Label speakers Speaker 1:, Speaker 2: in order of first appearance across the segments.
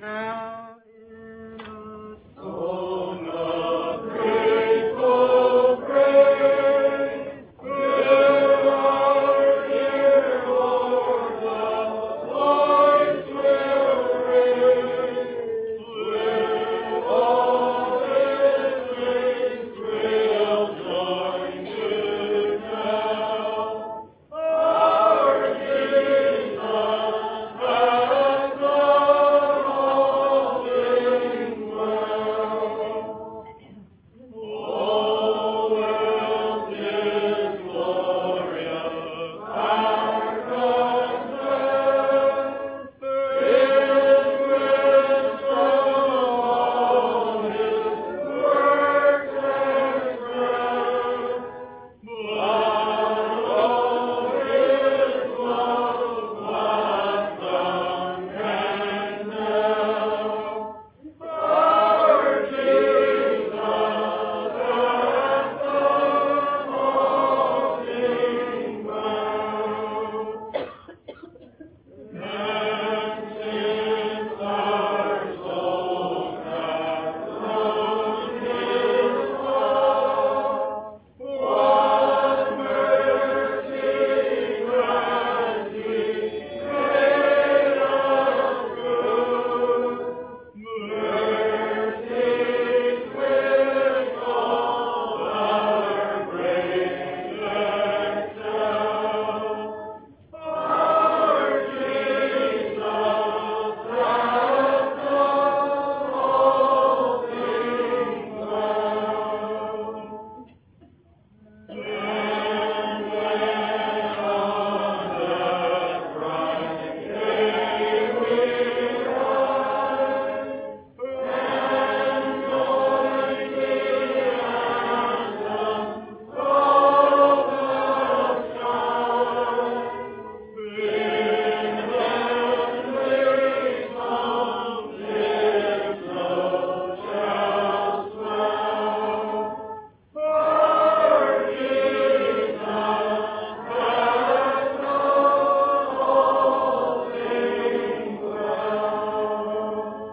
Speaker 1: now in us.
Speaker 2: Song of grateful praise, fill our dear Lord, the voice will raise. With all His saints we'll join to tell, our Jesus has done all things well. Oh, will His glorious power confess, His wisdom all His works express. But oh, His love what tongue can tell. Our Jesus has done all things well. And since our souls have known His love, what mercy has He made us good. Mercies which all our grace excel. Our Jesus has done all things well. And when on that bright day we rise, and join the anthem of the skies, in heavenly song His note shall swell. Our Jesus has done all things well.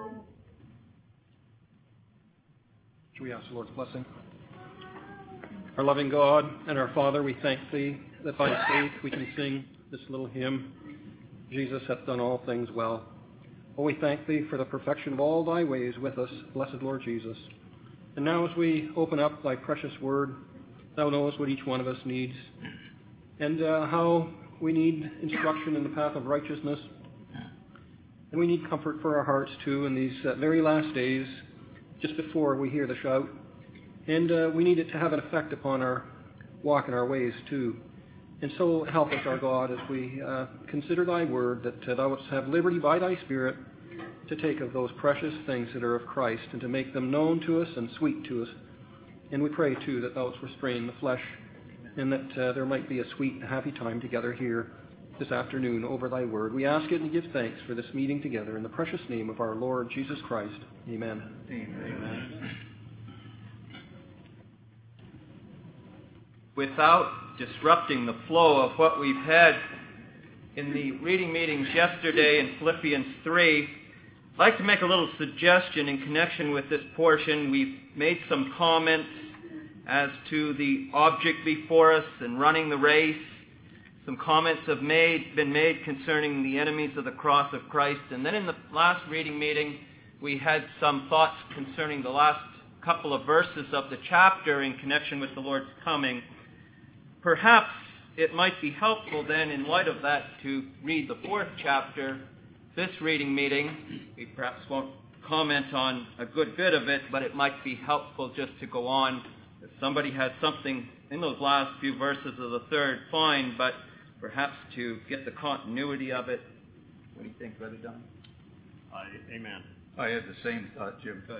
Speaker 3: Shall we ask the Lord's blessing? Our loving God and our Father, we thank Thee that by faith we can sing this little hymn, Jesus hath done all things well. Oh, we thank Thee for the perfection of all Thy ways with us, blessed Lord Jesus. And now as we open up Thy precious word, Thou knowest what each one of us needs, and how we need instruction in the path of righteousness. And we need comfort for our hearts too in these very last days, just before we hear the shout. And we need it to have an effect upon our walk and our ways too. And so help us, our God, as we consider Thy word, that Thou wouldst have liberty by Thy Spirit to take of those precious things that are of Christ and to make them known to us and sweet to us. And we pray too that Thou wouldst restrain the flesh and that there might be a sweet and happy time together here this afternoon over Thy word. We ask it and give thanks for this meeting together in the precious name of our Lord Jesus Christ. Amen.
Speaker 4: Amen. Without disrupting the flow of what we've had in the reading meetings yesterday in Philippians 3, I'd like to make a little suggestion in connection with this portion. We've made some comments as to the object before us and running the race. Some comments have been made concerning the enemies of the cross of Christ. And then in the last reading meeting, we had some thoughts concerning the last couple of verses of the chapter in connection with the Lord's coming. Perhaps it might be helpful then, in light of that, to read the fourth chapter this reading meeting. We perhaps won't comment on a good bit of it, but it might be helpful just to go on. If somebody has something in those last few verses of the third, fine, but perhaps to get the continuity of it. What do you think, Brother Don?
Speaker 5: Amen. I had the same thought, Jim.
Speaker 4: Good.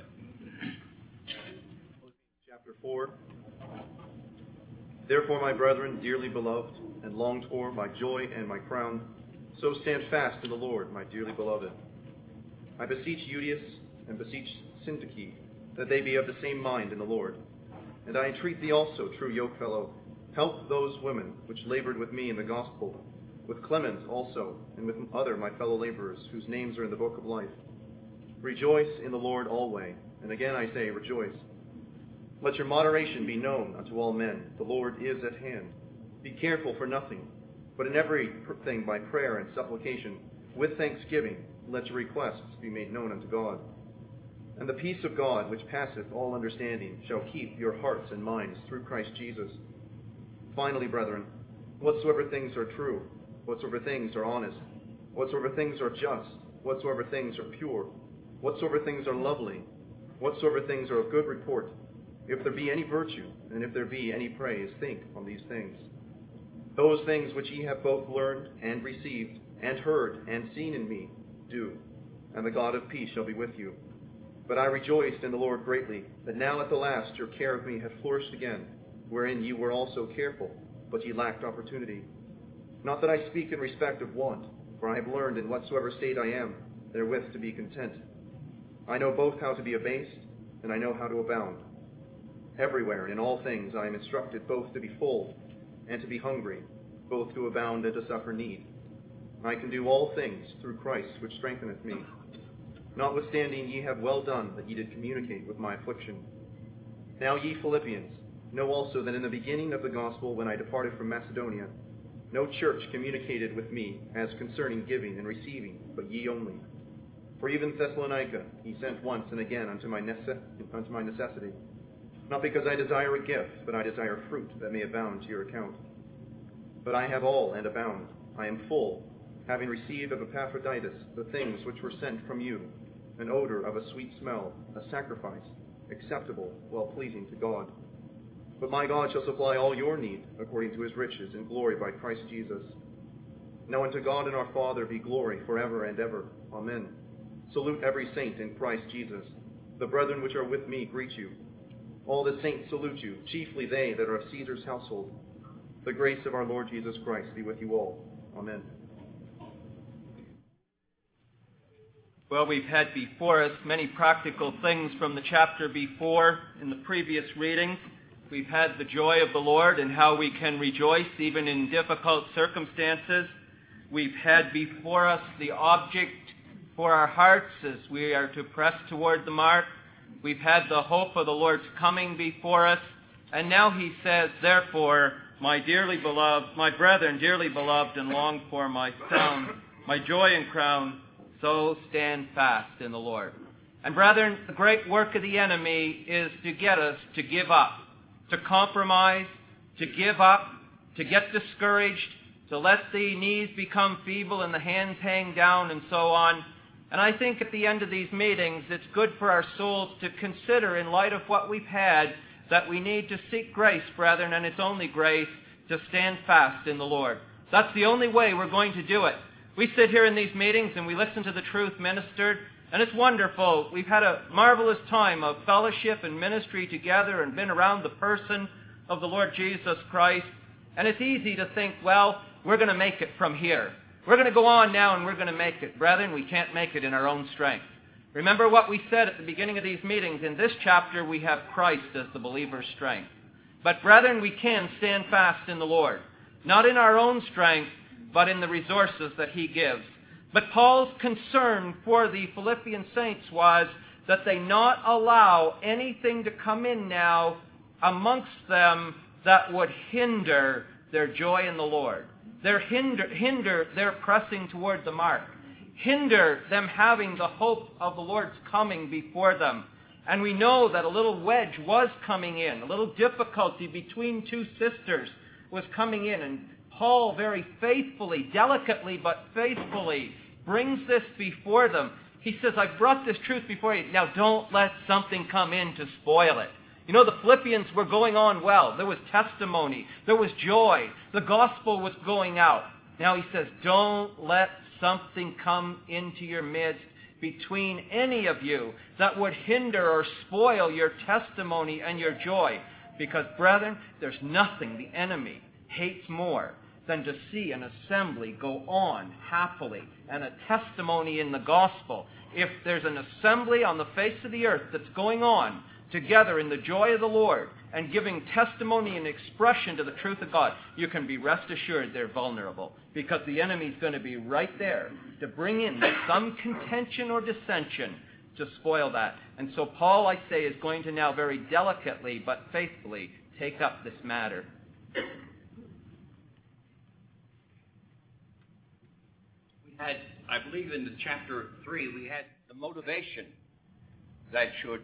Speaker 6: Chapter 4. Therefore, my brethren, dearly beloved, and longed for, my joy and my crown, so stand fast in the Lord, my dearly beloved. I beseech Euodias and beseech Syntyche, that they be of the same mind in the Lord. And I entreat thee also, true yokefellow, help those women which labored with me in the gospel, with Clement also, and with other my fellow laborers, whose names are in the book of life. Rejoice in the Lord always. And again I say, rejoice. Let your moderation be known unto all men. The Lord is at hand. Be careful for nothing, but in everything by prayer and supplication, with thanksgiving, let your requests be made known unto God. And the peace of God, which passeth all understanding, shall keep your hearts and minds through Christ Jesus. Finally, brethren, whatsoever things are true, whatsoever things are honest, whatsoever things are just, whatsoever things are pure, whatsoever things are lovely, whatsoever things are of good report, if there be any virtue, and if there be any praise, think on these things. Those things which ye have both learned and received, and heard and seen in me, do, and the God of peace shall be with you. But I rejoiced in the Lord greatly, that now at the last your care of me hath flourished again, wherein ye were also careful, but ye lacked opportunity. Not that I speak in respect of want, for I have learned in whatsoever state I am, therewith to be content. I know both how to be abased, and I know how to abound. Everywhere and in all things I am instructed both to be full and to be hungry, both to abound and to suffer need. I can do all things through Christ which strengtheneth me. Notwithstanding ye have well done that ye did communicate with my affliction. Now ye Philippians, know also that in the beginning of the gospel, when I departed from Macedonia, no church communicated with me as concerning giving and receiving, but ye only. For even Thessalonica he sent once and again unto my necessity. Not because I desire a gift, but I desire fruit that may abound to your account. But I have all and abound. I am full, having received of Epaphroditus the things which were sent from you, an odor of a sweet smell, a sacrifice, acceptable, well-pleasing to God. But my God shall supply all your need, according to his riches in glory by Christ Jesus. Now unto God and our Father be glory forever and ever. Amen. Salute every saint in Christ Jesus. The brethren which are with me greet you. All the saints salute you, chiefly they that are of Caesar's household. The grace of our Lord Jesus Christ be with you all. Amen.
Speaker 4: Well, we've had before us many practical things from the chapter before in the previous readings. We've had the joy of the Lord and how we can rejoice even in difficult circumstances. We've had before us the object for our hearts as we are to press toward the mark. We've had the hope of the Lord's coming before us. And now he says, therefore, my brethren, dearly beloved and longed for, my crown, my joy and crown, so stand fast in the Lord. And brethren, the great work of the enemy is to get us to give up, to compromise, to give up, to get discouraged, to let the knees become feeble and the hands hang down and so on. And I think at the end of these meetings, it's good for our souls to consider, in light of what we've had, that we need to seek grace, brethren, and it's only grace, to stand fast in the Lord. That's the only way we're going to do it. We sit here in these meetings and we listen to the truth ministered, and it's wonderful. We've had a marvelous time of fellowship and ministry together and been around the person of the Lord Jesus Christ. And it's easy to think, well, we're going to make it from here. We're going to go on now and we're going to make it. Brethren, we can't make it in our own strength. Remember what we said at the beginning of these meetings. In this chapter, we have Christ as the believer's strength. But brethren, we can stand fast in the Lord. Not in our own strength, but in the resources that he gives. But Paul's concern for the Philippian saints was that they not allow anything to come in now amongst them that would hinder their joy in the Lord. Hinder their pressing toward the mark. Hinder them having the hope of the Lord's coming before them. And we know that a little wedge was coming in. A little difficulty between two sisters was coming in. And Paul very faithfully, delicately but faithfully, brings this before them. He says, I've brought this truth before you. Now don't let something come in to spoil it. You know, the Philippians were going on well. There was testimony. There was joy. The gospel was going out. Now he says, don't let something come into your midst between any of you that would hinder or spoil your testimony and your joy. Because, brethren, there's nothing the enemy hates more than to see an assembly go on happily and a testimony in the gospel. If there's an assembly on the face of the earth that's going on together in the joy of the Lord and giving testimony and expression to the truth of God, you can be rest assured they're vulnerable, because the enemy's going to be right there to bring in some contention or dissension to spoil that. And so Paul, I say, is going to now very delicately but faithfully take up this matter.
Speaker 2: We had, I believe in the chapter 3, we had the motivation that should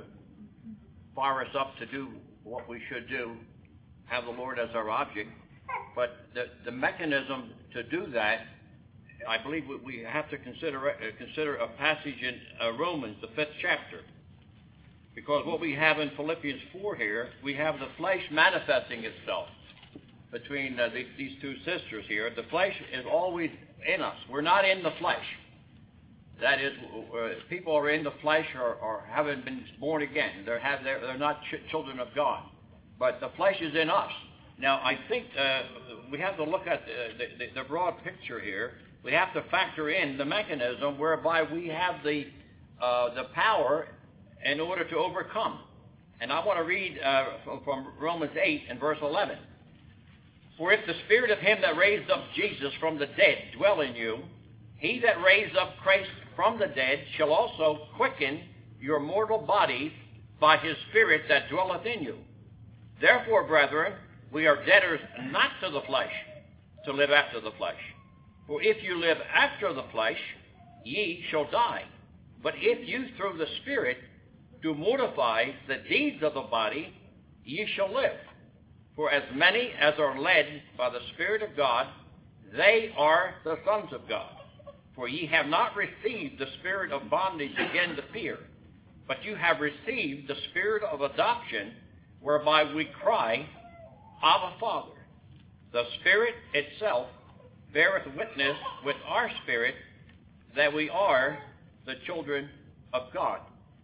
Speaker 2: fire us up to do what we should do, have the Lord as our object. But the mechanism to do that, I believe we have to consider a passage in Romans, the 5th chapter. Because what we have in Philippians 4 here, we have the flesh manifesting itself between these two sisters here. The flesh is always in us. We're not in the flesh. That is, people are in the flesh or haven't been born again. They're not children of God. But the flesh is in us. Now, I think we have to look at the broad picture here. We have to factor in the mechanism whereby we have the power in order to overcome. And I want to read from Romans 8 and verse 11. For if the spirit of him that raised up Jesus from the dead dwell in you, he that raised up Christ from the dead shall also quicken your mortal bodies by his Spirit that dwelleth in you. Therefore, brethren, we are debtors not to the flesh, to live after the flesh. For if you live after the flesh, ye shall die. But if you through the Spirit do mortify the deeds of the body, ye shall live. For as many as are led by the Spirit of God, they are the sons of God. For ye have not received the spirit of bondage again to fear, but you have received the spirit of adoption, whereby we cry, Abba, Father. The Spirit itself beareth witness with our spirit that we are the children of God.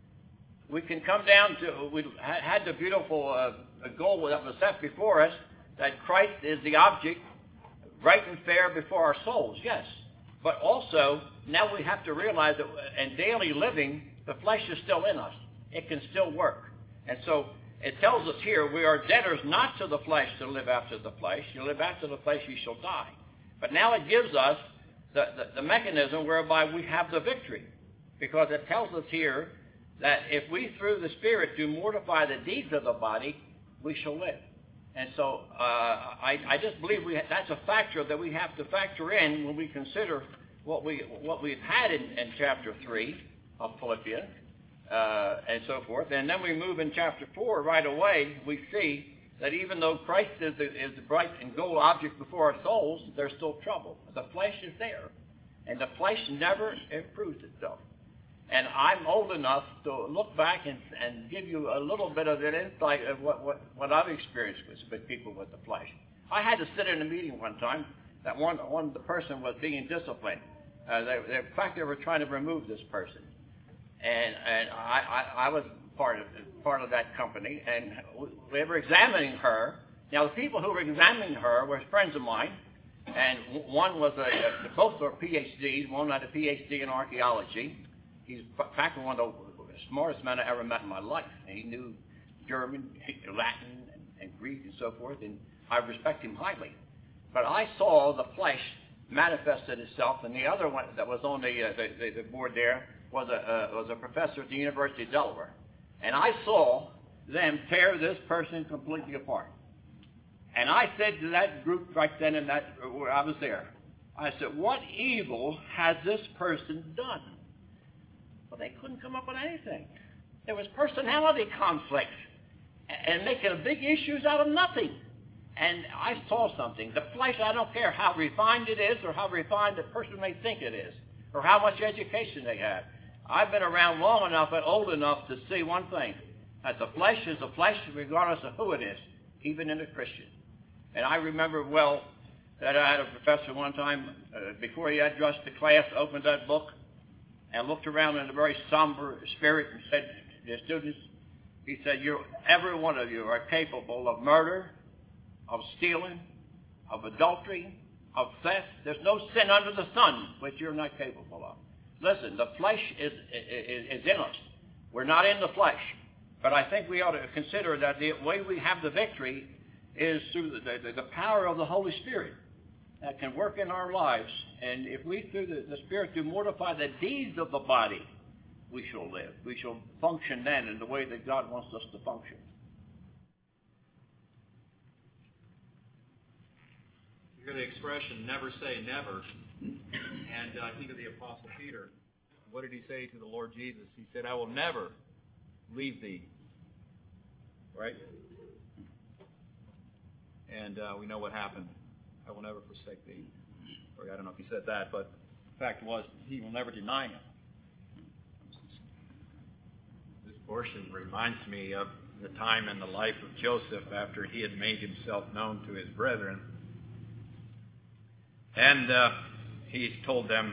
Speaker 2: We can come down to, we had the beautiful goal that was set before us, that Christ is the object, right and fair before our souls, yes. But also, now we have to realize that in daily living, the flesh is still in us. It can still work. And so it tells us here, we are debtors not to the flesh to live after the flesh. You live after the flesh, you shall die. But now it gives us the mechanism whereby we have the victory. Because it tells us here that if we through the Spirit do mortify the deeds of the body, we shall live. And so I just believe that's a factor that we have to factor in when we consider what we've had in chapter 3 of Philippians and so forth. And then we move in chapter 4 right away. We see that even though Christ is the bright and gold object before our souls, there's still trouble. The flesh is there, and the flesh never improves itself. And I'm old enough to look back and give you a little bit of an insight of what I've experienced with people with the flesh. I had to sit in a meeting one time that the person was being disciplined. In fact, they were trying to remove this person. And I was part of that company, and we were examining her. Now, the people who were examining her were friends of mine, and one was both were PhDs. One had a PhD in archaeology. He's in fact one of the smartest men I ever met in my life. He knew German, Latin, and Greek and so forth, and I respect him highly. But I saw the flesh manifested itself, and the other one that was on the board there was a professor at the University of Delaware. And I saw them tear this person completely apart. And I said to that group right then and where I was there, I said, what evil has this person done? Well, they couldn't come up with anything. There was personality conflicts and making big issues out of nothing. And I saw something. The flesh, I don't care how refined it is or how refined the person may think it is or how much education they have. I've been around long enough and old enough to see one thing, that the flesh is the flesh regardless of who it is, even in a Christian. And I remember well that I had a professor one time, before he addressed the class, opened that book and looked around in a very somber spirit and said to the students, he said, every one of you are capable of murder, of stealing, of adultery, of theft. There's no sin under the sun which you're not capable of. Listen, the flesh is in us. We're not in the flesh. But I think we ought to consider that the way we have the victory is through the power of the Holy Spirit that can work in our lives. And if we, through the Spirit, do mortify the deeds of the body, we shall live. We shall function then in the way that God wants us to function.
Speaker 5: You hear the expression, never say never. And I think of the Apostle Peter. What did he say to the Lord Jesus? He said, I will never leave thee. Right? And we know what happened. I will never forsake thee. Or I don't know if he said that, but the fact was, he will never deny him. This portion reminds me of the time in the life of Joseph after he had made himself known to his brethren. And he told them,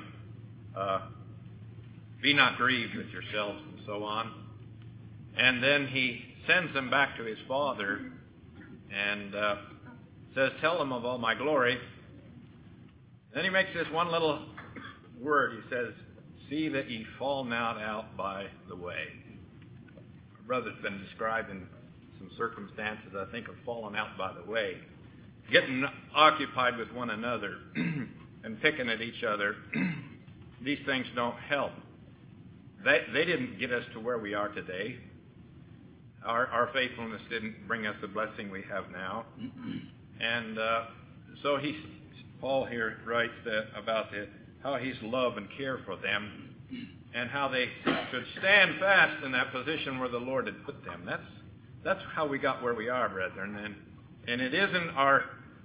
Speaker 5: be not grieved with yourselves, and so on. And then he sends them back to his father and says, tell him of all my glory. Then he makes this one little word. He says, see that ye fall not out by the way. My brother's been described in some circumstances, I think, of falling out by the way. Getting occupied with one another and picking at each other. These things don't help. They didn't get us to where we are today. Our faithfulness didn't bring us the blessing we have now. And so Paul here writes about how he's love and care for them and how they should stand fast in that position where the Lord had put them. That's how we got where we are, brethren. And it isn't our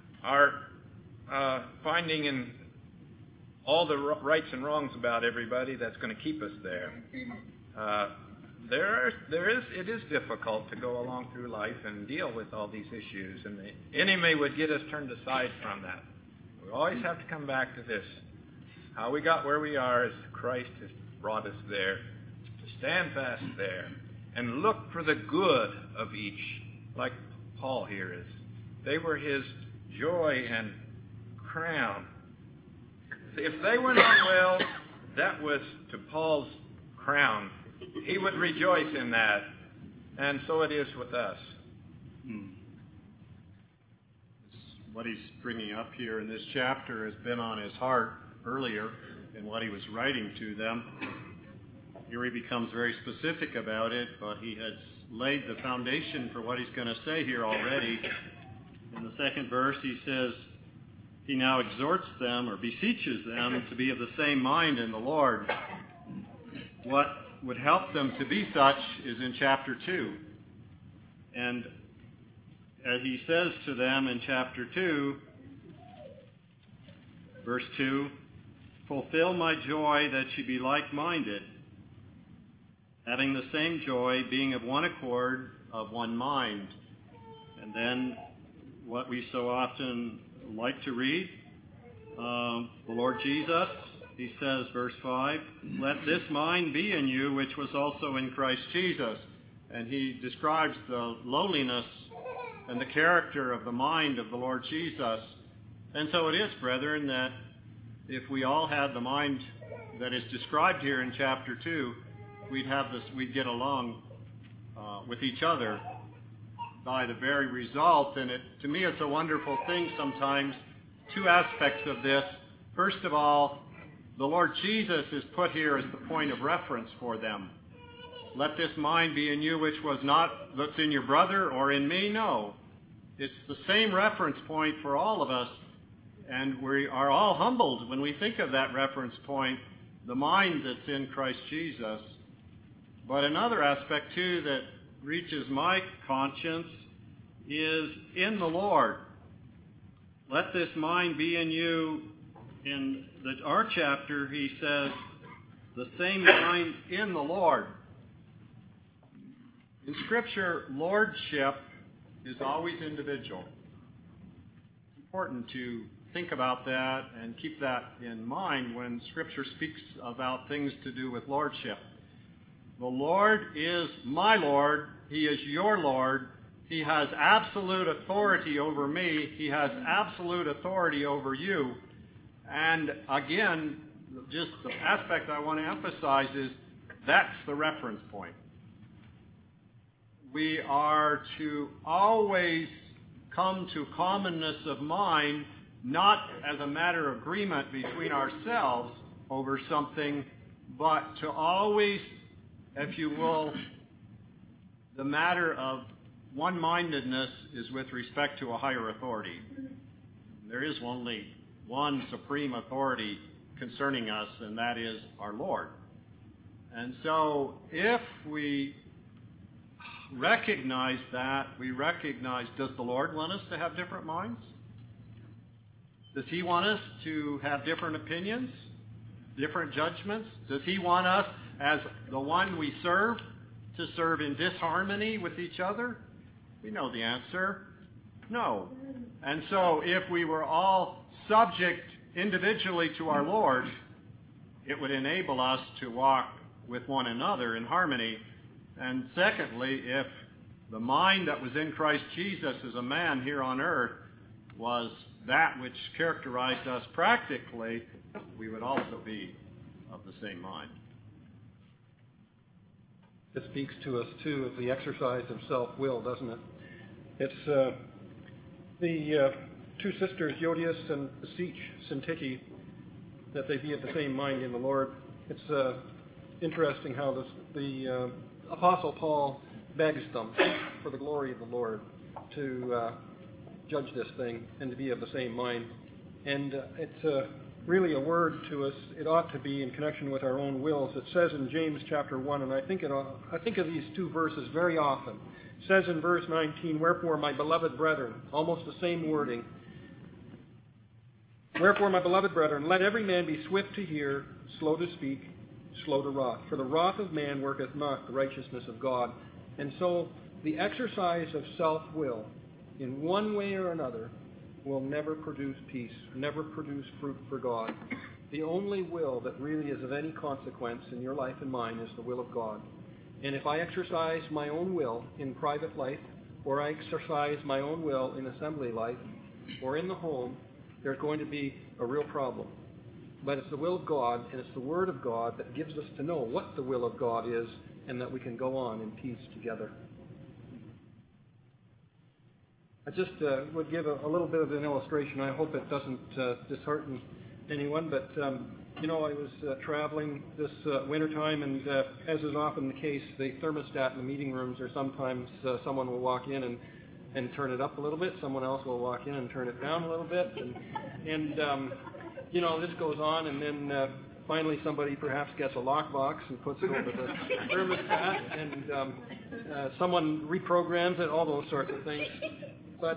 Speaker 5: finding in all the rights and wrongs about everybody that's going to keep us there. It is difficult to go along through life and deal with all these issues, and the enemy would get us turned aside from that. We always have to come back to this. How we got where we are is Christ has brought us there, to stand fast there, and look for the good of each, like Paul here is. They were his joy and crown. If they went on well, that was to Paul's crown. He would rejoice in that. And so it is with us.
Speaker 7: What he's bringing up here in this chapter has been on his heart earlier in what he was writing to them. Here he becomes very specific about it, but he has laid the foundation for what he's going to say here already. In the second verse, he says, he now exhorts them or beseeches them to be of the same mind in the Lord. What would help them to be such is in chapter 2. And as he says to them in chapter 2, verse 2, fulfill my joy that ye be like-minded, having the same joy, being of one accord, of one mind. And then what we so often like to read, the Lord Jesus, he says, verse 5, let this mind be in you, which was also in Christ Jesus. And he describes the lowliness and the character of the mind of the Lord Jesus. And so it is, brethren, that if we all had the mind that is described here in chapter 2, we'd get along with each other by the very result. And to me, it's a wonderful thing sometimes. Two aspects of this. First of all, the Lord Jesus is put here as the point of reference for them. Let this mind be in you, which was not that's in your brother or in me. No. It's the same reference point for all of us. And we are all humbled when we think of that reference point, the mind that's in Christ Jesus. But another aspect, too, that reaches my conscience is in the Lord. Let this mind be in you. In our chapter, he says, the same mind in the Lord. In Scripture, lordship is always individual. It's important to think about that and keep that in mind when Scripture speaks about things to do with lordship. The Lord is my Lord. He is your Lord. He has absolute authority over me. He has absolute authority over you. And again, just the aspect I want to emphasize is that's the reference point. We are to always come to commonness of mind, not as a matter of agreement between ourselves over something, but to always if you will, the matter of one-mindedness is with respect to a higher authority. There is only one supreme authority concerning us, and that is our Lord. And so if we recognize that, we recognize, does the Lord want us to have different minds? Does he want us to have different opinions, different judgments? Does he want us, as the one we serve, to serve in disharmony with each other? We know the answer. No. And so if we were all subject individually to our Lord, it would enable us to walk with one another in harmony. And secondly, if the mind that was in Christ Jesus as a man here on earth was that which characterized us practically, we would also be of the same mind.
Speaker 3: It speaks to us, too, of the exercise of self-will, doesn't it? It's the two sisters, Euodias and beseech Syntyche, that they be of the same mind in the Lord. It's interesting how the Apostle Paul begs them, for the glory of the Lord, to judge this thing and to be of the same mind. And it's really a word to us. It ought to be in connection with our own wills. It says in James chapter 1, and I think of these two verses very often. It says in verse 19, "Wherefore, my beloved brethren," almost the same wording, "Wherefore, my beloved brethren, let every man be swift to hear, slow to speak, slow to wrath. For the wrath of man worketh not the righteousness of God." And so the exercise of self-will, in one way or another, will never produce peace, never produce fruit for God. The only will that really is of any consequence in your life and mine is the will of God. And if I exercise my own will in private life, or I exercise my own will in assembly life, or in the home, there's going to be a real problem. But it's the will of God, and it's the Word of God that gives us to know what the will of God is, and that we can go on in peace together. I just would give a little bit of an illustration. I hope it doesn't dishearten anyone, but I was traveling this wintertime, and as is often the case, the thermostat in the meeting rooms, or sometimes someone will walk in and turn it up a little bit. Someone else will walk in and turn it down a little bit, and this goes on, and then finally somebody perhaps gets a lockbox and puts it over the thermostat, and someone reprograms it, all those sorts of things. But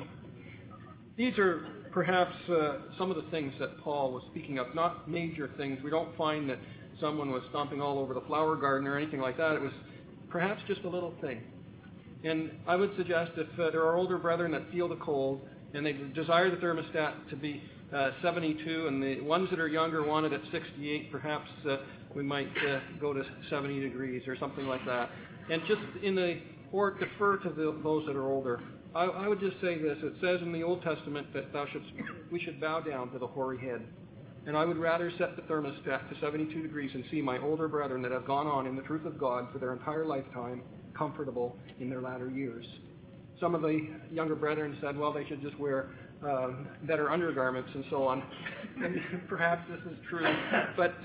Speaker 3: these are perhaps some of the things that Paul was speaking of, not major things. We don't find that someone was stomping all over the flower garden or anything like that. It was perhaps just a little thing. And I would suggest if there are older brethren that feel the cold and they desire the thermostat to be 72, and the ones that are younger want it at 68, perhaps we might go to 70 degrees or something like that. And just or defer to those that are older. I would just say this. It says in the Old Testament that we should bow down to the hoary head. And I would rather set the thermostat to 72 degrees and see my older brethren that have gone on in the truth of God for their entire lifetime comfortable in their latter years. Some of the younger brethren said, well, they should just wear better undergarments and so on. And perhaps this is true. But,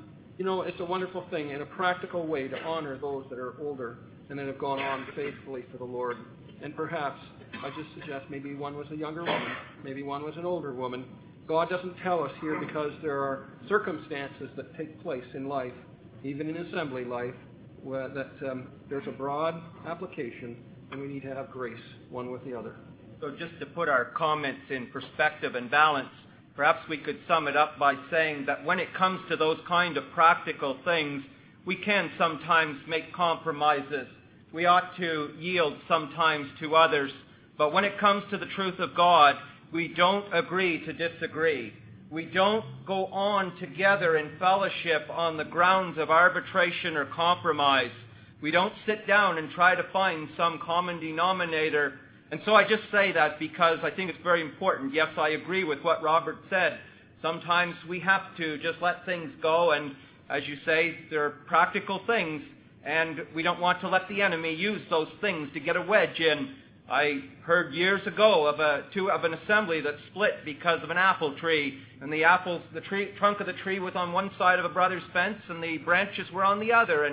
Speaker 3: it's a wonderful thing in a practical way to honor those that are older and that have gone on faithfully for the Lord. And perhaps I just suggest maybe one was a younger woman, maybe one was an older woman. God doesn't tell us here because there are circumstances that take place in life, even in assembly life, that there's a broad application, and we need to have grace one with the other.
Speaker 4: So just to put our comments in perspective and balance, perhaps we could sum it up by saying that when it comes to those kind of practical things, we can sometimes make compromises. We ought to yield sometimes to others. But when it comes to the truth of God, we don't agree to disagree. We don't go on together in fellowship on the grounds of arbitration or compromise. We don't sit down and try to find some common denominator. And so I just say that because I think it's very important. Yes, I agree with what Robert said. Sometimes we have to just let things go, and as you say, there are practical things, and we don't want to let the enemy use those things to get a wedge in. I heard years ago of an assembly that split because of an apple tree, and the trunk of the tree was on one side of a brother's fence, and the branches were on the other, and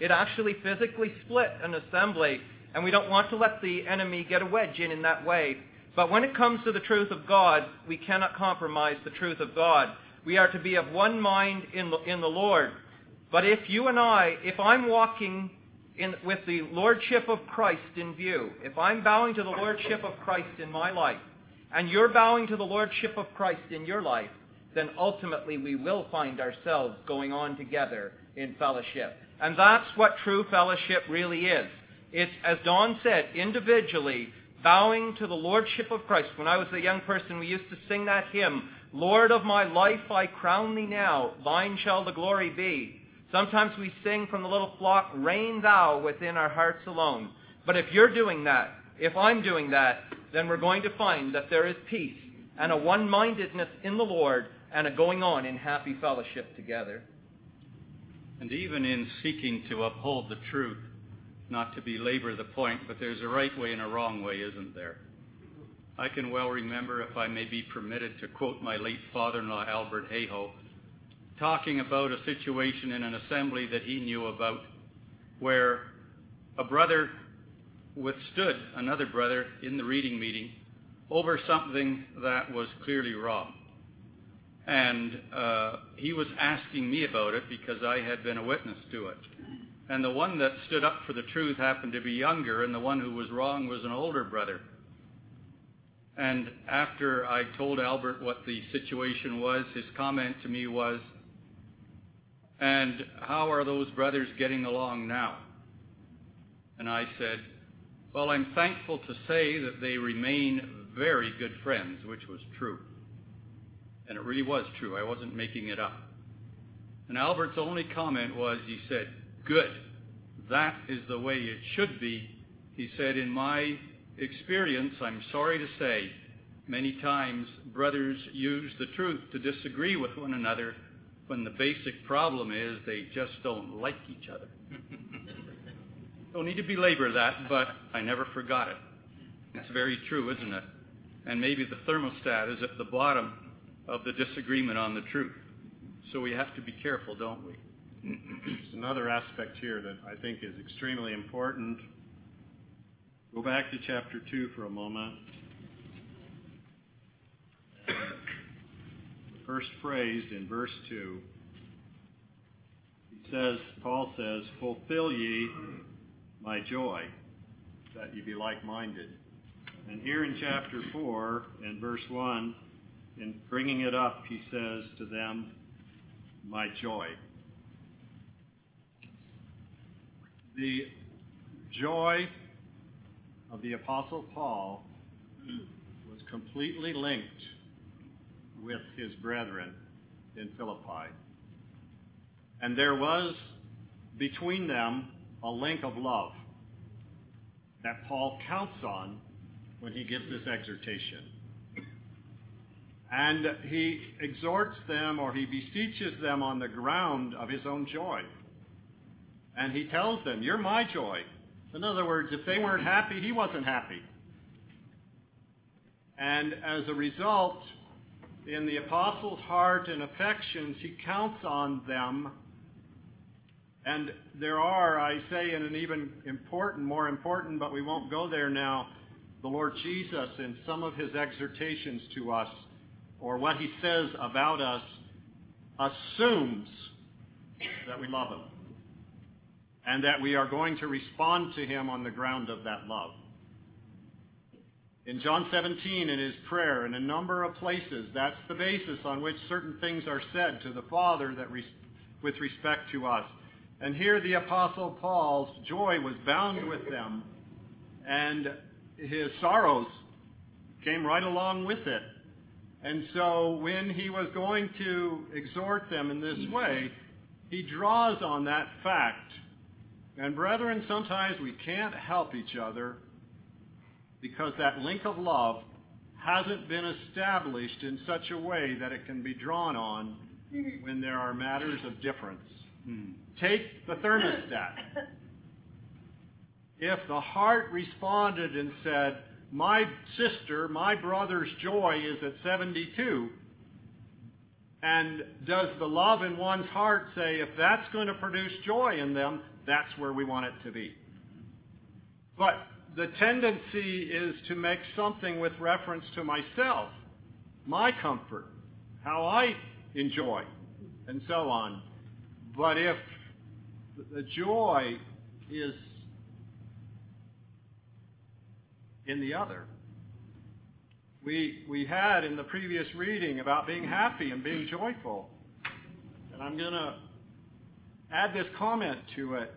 Speaker 4: It actually physically split an assembly, and we don't want to let the enemy get a wedge in that way. But when it comes to the truth of God, we cannot compromise the truth of God. We are to be of one mind in the Lord. But if you and if I'm walking with the lordship of Christ in view, if I'm bowing to the lordship of Christ in my life, and you're bowing to the lordship of Christ in your life, then ultimately we will find ourselves going on together in fellowship. And that's what true fellowship really is. It's, as Don said, individually bowing to the lordship of Christ. When I was a young person, we used to sing that hymn, Lord of my life, I crown thee now, thine shall the glory be. Sometimes we sing from the little flock, reign thou within our hearts alone. But if you're doing that, if I'm doing that, then we're going to find that there is peace and a one-mindedness in the Lord and a going on in happy fellowship together.
Speaker 7: And even in seeking to uphold the truth, not to belabor the point, but there's a right way and a wrong way, isn't there? I can well remember, if I may be permitted to quote my late father-in-law, Albert Hayhoe, talking about a situation in an assembly that he knew about where a brother withstood another brother in the reading meeting over something that was clearly wrong. And he was asking me about it because I had been a witness to it. And the one that stood up for the truth happened to be younger, and the one who was wrong was an older brother. And after I told Albert what the situation was, his comment to me was, "And how are those brothers getting along now?" And I said, "Well, I'm thankful to say that they remain very good friends," which was true. And it really was true. I wasn't making it up. And Albert's only comment was, he said, "Good. That is the way it should be." He said, "In my experience, I'm sorry to say, many times brothers use the truth to disagree with one another when the basic problem is they just don't like each other." Don't need to belabor that, but I never forgot it. It's very true, isn't it? And maybe the thermostat is at the bottom of the disagreement on the truth. So we have to be careful, don't we? There's another aspect here that I think is extremely important. Go back to chapter 2 for a moment. The first phrase in verse 2, Paul says, "Fulfill ye my joy, that ye be like-minded." And here in chapter 4, in verse 1, in bringing it up, he says to them, "My joy." The joy of the Apostle Paul was completely linked with his brethren in Philippi. And there was between them a link of love that Paul counts on when he gives this exhortation. And he exhorts them, or he beseeches them on the ground of his own joy. And he tells them, "You're my joy." In other words, if they weren't happy, he wasn't happy. And as a result, in the apostle's heart and affections, he counts on them. And there are, I say, in an even more important, but we won't go there now, the Lord Jesus in some of his exhortations to us, or what he says about us, assumes that we love him and that we are going to respond to him on the ground of that love. In John 17, in his prayer, in a number of places, that's the basis on which certain things are said to the Father that with respect to us. And here the Apostle Paul's joy was bound with them, and his sorrows came right along with it. And so when he was going to exhort them in this way, he draws on that fact. And brethren, sometimes we can't help each other because that link of love hasn't been established in such a way that it can be drawn on when there are matters of difference. Take the thermostat. If the heart responded and said, "My sister, my brother's joy is at 72, and does the love in one's heart say, if that's going to produce joy in them, that's where we want it to be. But the tendency is to make something with reference to myself, my comfort, how I enjoy, and so on. But if the joy is in the other, we had in the previous reading about being happy and being joyful. And I'm going to add this comment to it.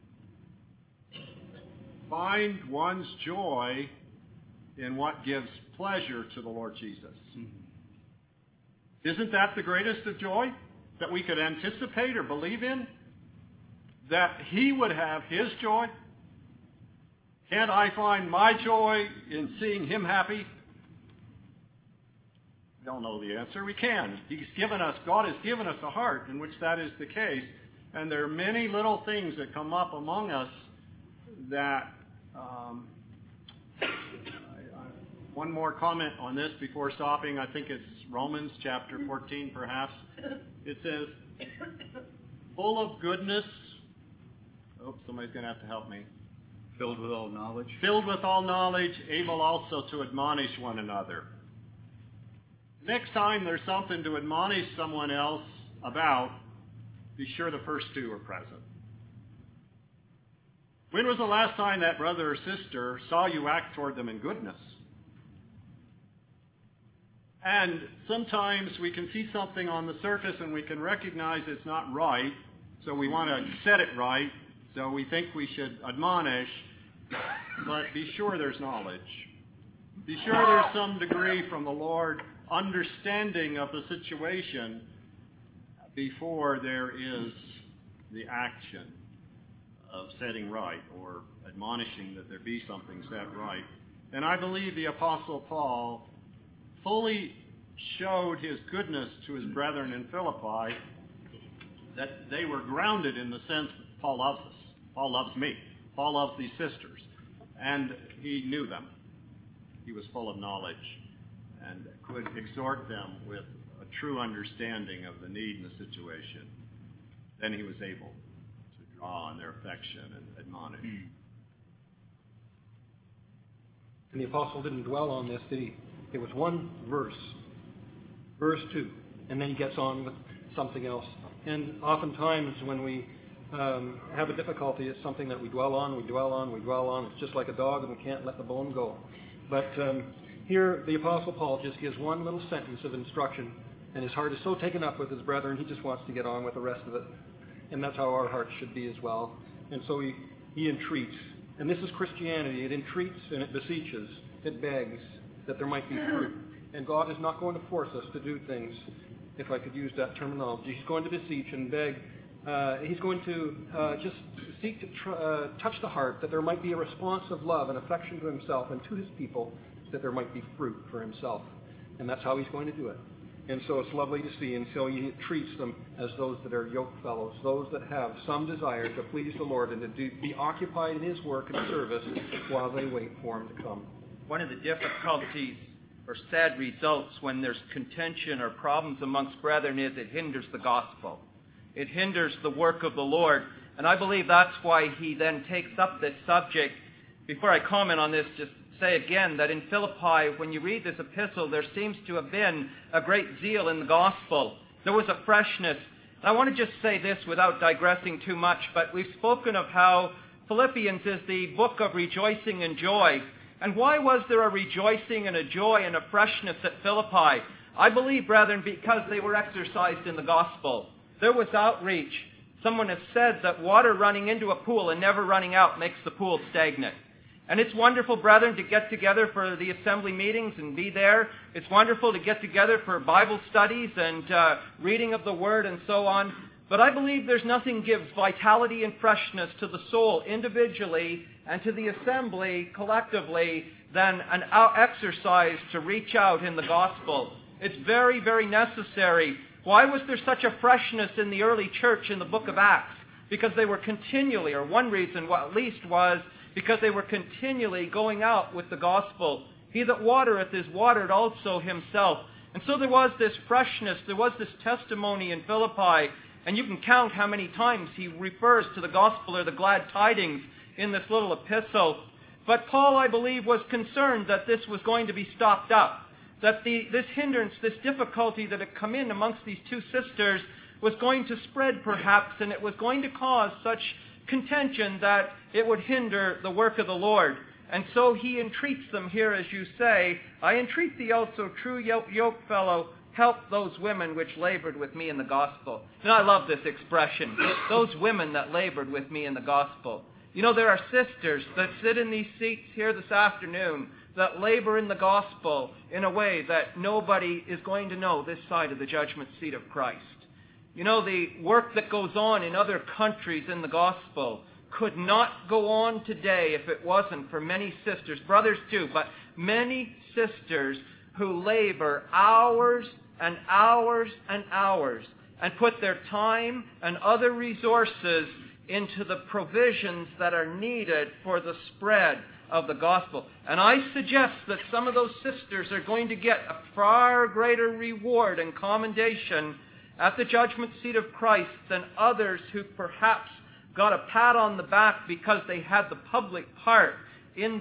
Speaker 7: Find one's joy in what gives pleasure to the Lord Jesus. Isn't that the greatest of joy that we could anticipate or believe in? That He would have His joy? Can't I find my joy in seeing Him happy? We don't know the answer. We can. God has given us a heart in which that is the case. And there are many little things that come up among us that one more comment on this before stopping. I think it's Romans chapter 14, perhaps. It says, full of goodness. Oh, somebody's going to have to help me.
Speaker 8: Filled with all knowledge.
Speaker 7: Filled with all knowledge, able also to admonish one another. Next time there's something to admonish someone else about, be sure the first two are present. When was the last time that brother or sister saw you act toward them in goodness? And sometimes we can see something on the surface and we can recognize it's not right, so we want to set it right, so we think we should admonish, but be sure there's knowledge. Be sure there's some degree from the Lord understanding of the situation before there is the action of setting right or admonishing that there be something set right. And I believe the Apostle Paul fully showed his goodness to his brethren in Philippi, that they were grounded in the sense that Paul loves us. Paul loves me. Paul loves these sisters. And he knew them. He was full of knowledge and could exhort them with a true understanding of the need in the situation. Then he was able to draw on their affection and admonish.
Speaker 3: And the apostle didn't dwell on this, did he? It was one verse, verse 2, and then he gets on with something else. And oftentimes when we have a difficulty, it's something that we dwell on. It's just like a dog, and we can't let the bone go. But here the Apostle Paul just gives one little sentence of instruction, and his heart is so taken up with his brethren, he just wants to get on with the rest of it. And that's how our hearts should be as well. And so he entreats. And this is Christianity. It entreats and it beseeches. It begs that there might be fruit. And God is not going to force us to do things, if I could use that terminology. He's going to beseech and beg. He's going to just seek to touch the heart, that there might be a response of love and affection to himself and to his people, that there might be fruit for himself. And that's how he's going to do it. And so it's lovely to see. And so he treats them as those that are yoke fellows, those that have some desire to please the Lord and to be occupied in his work and service while they wait for him to come.
Speaker 4: One of the difficulties or sad results when there's contention or problems amongst brethren is it hinders the gospel. It hinders the work of the Lord. And I believe that's why he then takes up this subject. Before I comment on this, just say again that in Philippi, when you read this epistle, there seems to have been a great zeal in the gospel. There was a freshness. And I want to just say this without digressing too much, but we've spoken of how Philippians is the book of rejoicing and joy. And why was there a rejoicing and a joy and a freshness at Philippi? I believe, brethren, because they were exercised in the gospel. There was outreach. Someone has said that water running into a pool and never running out makes the pool stagnant. And it's wonderful, brethren, to get together for the assembly meetings and be there. It's wonderful to get together for Bible studies and reading of the Word and so on. But I believe there's nothing gives vitality and freshness to the soul individually and to the assembly collectively than an exercise to reach out in the gospel. It's very, very necessary. Why was there such a freshness in the early church in the book of Acts? Because they were continually, or one reason at least was, because they were continually going out with the gospel. He that watereth is watered also himself. And so there was this freshness, there was this testimony in Philippi. And you can count how many times he refers to the gospel or the glad tidings in this little epistle. But Paul, I believe, was concerned that this was going to be stopped up, that this hindrance, this difficulty that had come in amongst these two sisters was going to spread perhaps, and it was going to cause such contention that it would hinder the work of the Lord. And so he entreats them here, as you say, I entreat thee also, true yokefellow, help those women which labored with me in the gospel. And I love this expression, those women that labored with me in the gospel. You know, there are sisters that sit in these seats here this afternoon that labor in the gospel in a way that nobody is going to know this side of the judgment seat of Christ. You know, the work that goes on in other countries in the gospel could not go on today if it wasn't for many sisters, brothers too, but many sisters who labor hours and hours and hours and put their time and other resources into the provisions that are needed for the spread of the gospel. And I suggest that some of those sisters are going to get a far greater reward and commendation at the judgment seat of Christ than others who perhaps got a pat on the back because they had the public part in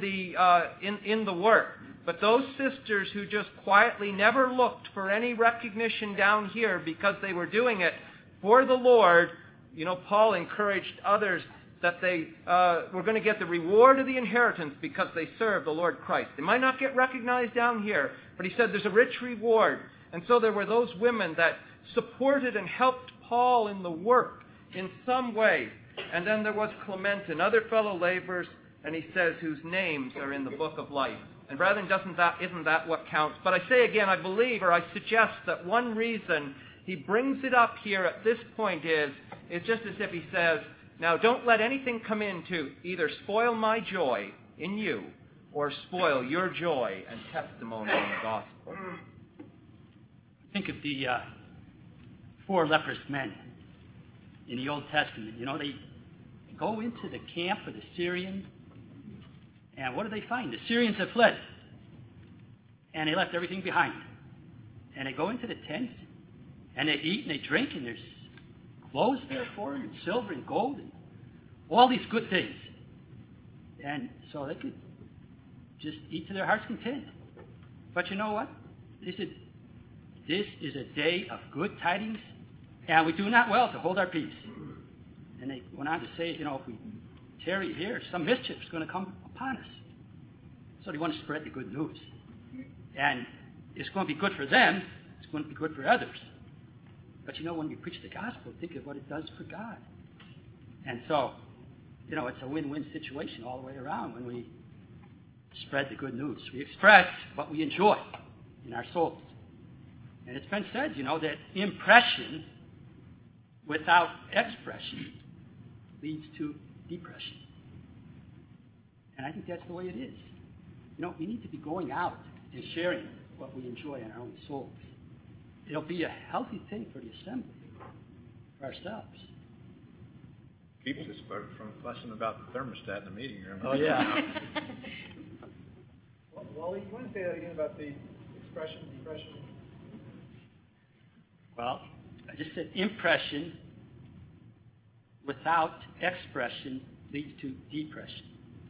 Speaker 4: the work. But those sisters who just quietly never looked for any recognition down here because they were doing it for the Lord, you know, Paul encouraged others that they were going to get the reward of the inheritance because they served the Lord Christ. They might not get recognized down here, but he said there's a rich reward. And so there were those women that supported and helped Paul in the work in some way. And then there was Clement and other fellow laborers, and he says, whose names are in the book of life. And brethren, isn't that what counts? But I say again, I believe, or I suggest that one reason he brings it up here at this point is just as if he says, now don't let anything come in to either spoil my joy in you or spoil your joy and testimony in the gospel.
Speaker 9: Think of the 4 leprous men in the Old Testament. You know, they go into the camp of the Syrians, and what do they find? The Syrians have fled, and they left everything behind. And they go into the tents, and they eat and they drink, and there's clothes there for them, and silver and gold, and all these good things. And so they could just eat to their heart's content. But you know what? They said, this is a day of good tidings, and we do not well to hold our peace. And they went on to say, you know, if we tarry here, some mischief is going to come upon us. So they want to spread the good news. And it's going to be good for them. It's going to be good for others. But you know, when you preach the gospel, think of what it does for God. And so, you know, it's a win-win situation all the way around when we spread the good news. We express what we enjoy in our souls. And it's been said, you know, that impression without expression leads to depression. And I think that's the way it is. You know, we need to be going out and sharing what we enjoy in our own souls. It'll be a healthy thing for the assembly, for ourselves.
Speaker 5: Keeps us from fussing about the thermostat in the meeting room.
Speaker 9: Oh, yeah.
Speaker 1: Wally, you want to say that again about the expression, depression?
Speaker 9: Well, I just said impression without expression leads to depression.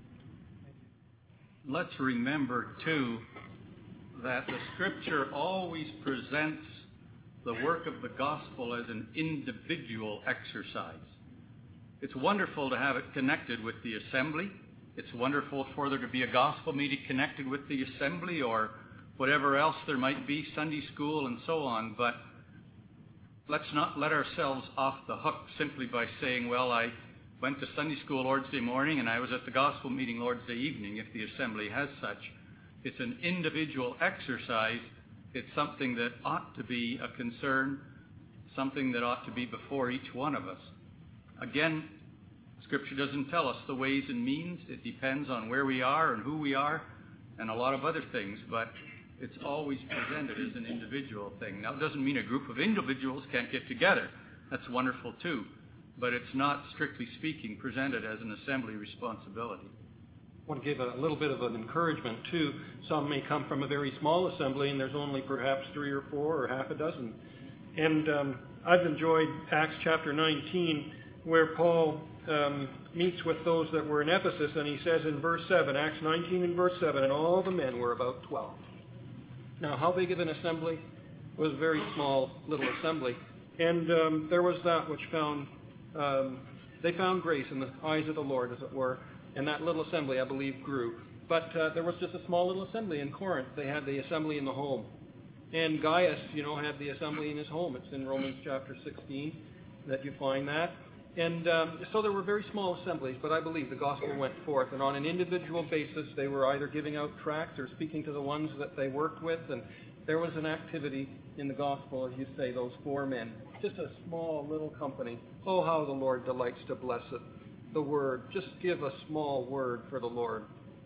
Speaker 7: Let's remember, too, that the Scripture always presents the work of the gospel as an individual exercise. It's wonderful to have it connected with the assembly. It's wonderful for there to be a gospel meeting connected with the assembly or whatever else there might be, Sunday school and so on, but let's not let ourselves off the hook simply by saying, well, I went to Sunday school Lord's Day morning and I was at the gospel meeting Lord's Day evening, if the assembly has such. It's an individual exercise. It's something that ought to be a concern, something that ought to be before each one of us. Again, Scripture doesn't tell us the ways and means. It depends on where we are and who we are and a lot of other things, but it's always presented as an individual thing. Now, it doesn't mean a group of individuals can't get together. That's wonderful, too. But it's not, strictly speaking, presented as an assembly responsibility.
Speaker 3: I want to give a little bit of an encouragement, too. Some may come from a very small assembly, and there's only perhaps 3 or 4 or half a dozen. And I've enjoyed Acts chapter 19, where Paul meets with those that were in Ephesus, and he says in verse 7, Acts 19 and verse 7, and all the men were about 12. Now, how big of an assembly? It was a very small little assembly. And there was that which they found grace in the eyes of the Lord, as it were, and that little assembly, I believe, grew. But there was just a small little assembly in Corinth. They had the assembly in the home. And Gaius, had the assembly in his home. It's in Romans chapter 16 that you find that. And so there were very small assemblies, but I believe the gospel went forth. And on an individual basis, they were either giving out tracts or speaking to the ones that they worked with. And there was an activity in the gospel, as you say, those 4 men. Just a small little company. Oh, how the Lord delights to bless it. The word. Just give a small word for the Lord.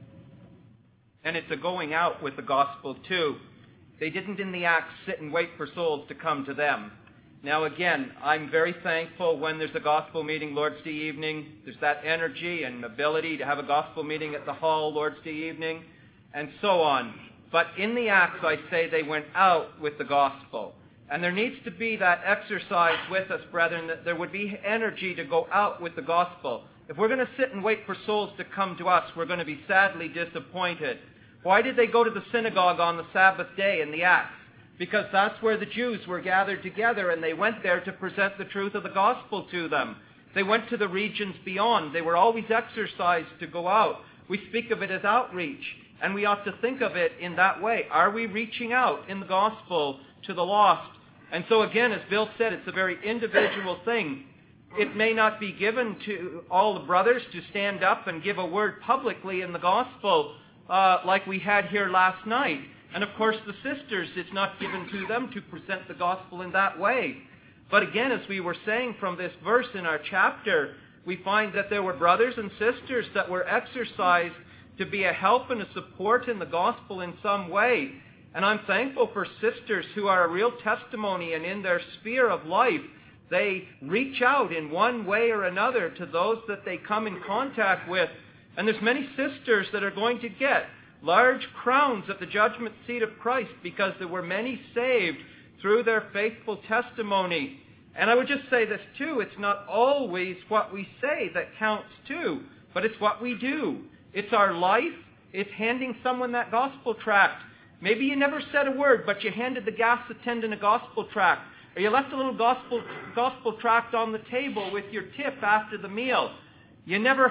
Speaker 4: And it's a going out with the gospel, too. They didn't in the Acts sit and wait for souls to come to them. Now, again, I'm very thankful when there's a gospel meeting Lord's Day evening. There's that energy and ability to have a gospel meeting at the hall Lord's Day evening, and so on. But in the Acts, I say they went out with the gospel. And there needs to be that exercise with us, brethren, that there would be energy to go out with the gospel. If we're going to sit and wait for souls to come to us, we're going to be sadly disappointed. Why did they go to the synagogue on the Sabbath day in the Acts? Because that's where the Jews were gathered together, and they went there to present the truth of the gospel to them. They went to the regions beyond. They were always exercised to go out. We speak of it as outreach, and we ought to think of it in that way. Are we reaching out in the gospel to the lost? And so again, as Bill said, it's a very individual thing. It may not be given to all the brothers to stand up and give a word publicly in the gospel like we had here last night. And of course the sisters, it's not given to them to present the gospel in that way. But again, as we were saying from this verse in our chapter, we find that there were brothers and sisters that were exercised to be a help and a support in the gospel in some way. And I'm thankful for sisters who are a real testimony, and in their sphere of life, they reach out in one way or another to those that they come in contact with. And there's many sisters that are going to get large crowns at the judgment seat of Christ because there were many saved through their faithful testimony. And I would just say this too, it's not always what we say that counts too, but it's what we do. It's our life. It's handing someone that gospel tract. Maybe you never said a word, but you handed the gas attendant a gospel tract. Or you left a little gospel tract on the table with your tip after the meal. You never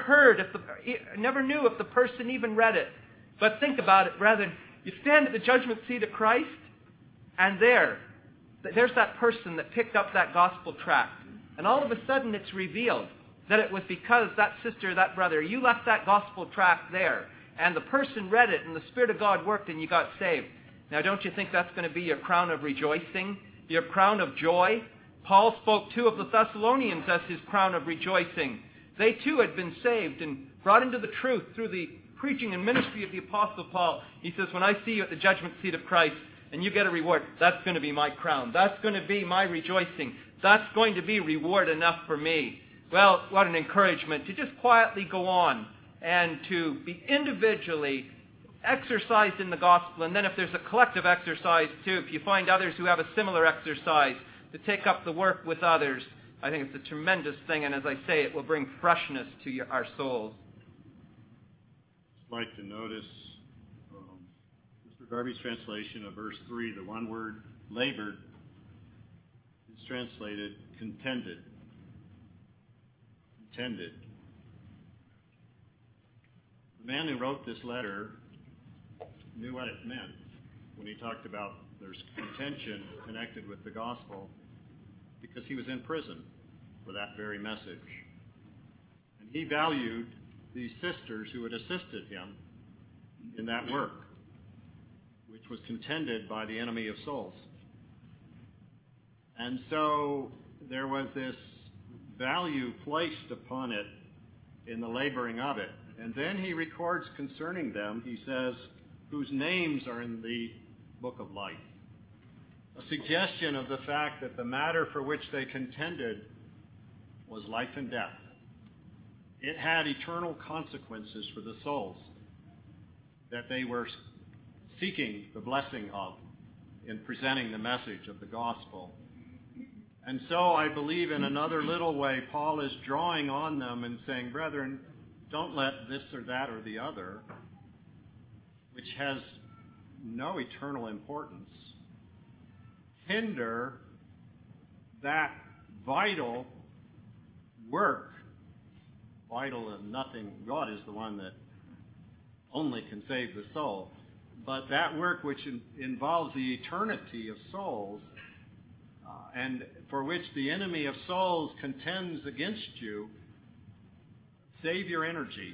Speaker 4: never knew if the person even read it. But think about it, brethren. You stand at the judgment seat of Christ, and there's that person that picked up that gospel tract. And all of a sudden it's revealed that it was because that sister, that brother, you left that gospel tract there, and the person read it, and the Spirit of God worked, and you got saved. Now, don't you think that's going to be your crown of rejoicing, your crown of joy? Paul spoke too of the Thessalonians as his crown of rejoicing. They too had been saved and brought into the truth through the preaching and ministry of the Apostle Paul. He says, when I see you at the judgment seat of Christ and you get a reward, that's going to be my crown. That's going to be my rejoicing. That's going to be reward enough for me. Well, what an encouragement to just quietly go on and to be individually exercised in the gospel. And then if there's a collective exercise too, if you find others who have a similar exercise, to take up the work with others, I think it's a tremendous thing. And as I say, it will bring freshness to our souls.
Speaker 7: I'd like to notice Mr. Darby's translation of verse 3, the one word labored is translated contended. Contended. The man who wrote this letter knew what it meant when he talked about there's contention connected with the gospel, because he was in prison for that very message. And he valued these sisters who had assisted him in that work, which was contended by the enemy of souls. And so there was this value placed upon it in the laboring of it. And then he records concerning them, he says, whose names are in the book of life. A suggestion of the fact that the matter for which they contended was life and death. It had eternal consequences for the souls that they were seeking the blessing of in presenting the message of the gospel. And so I believe in another little way, Paul is drawing on them and saying, brethren, don't let this or that or the other, which has no eternal importance, hinder that vital work. Vital and nothing. God is the one that only can save the soul. But that work which involves the eternity of souls, and for which the enemy of souls contends against you, save your energy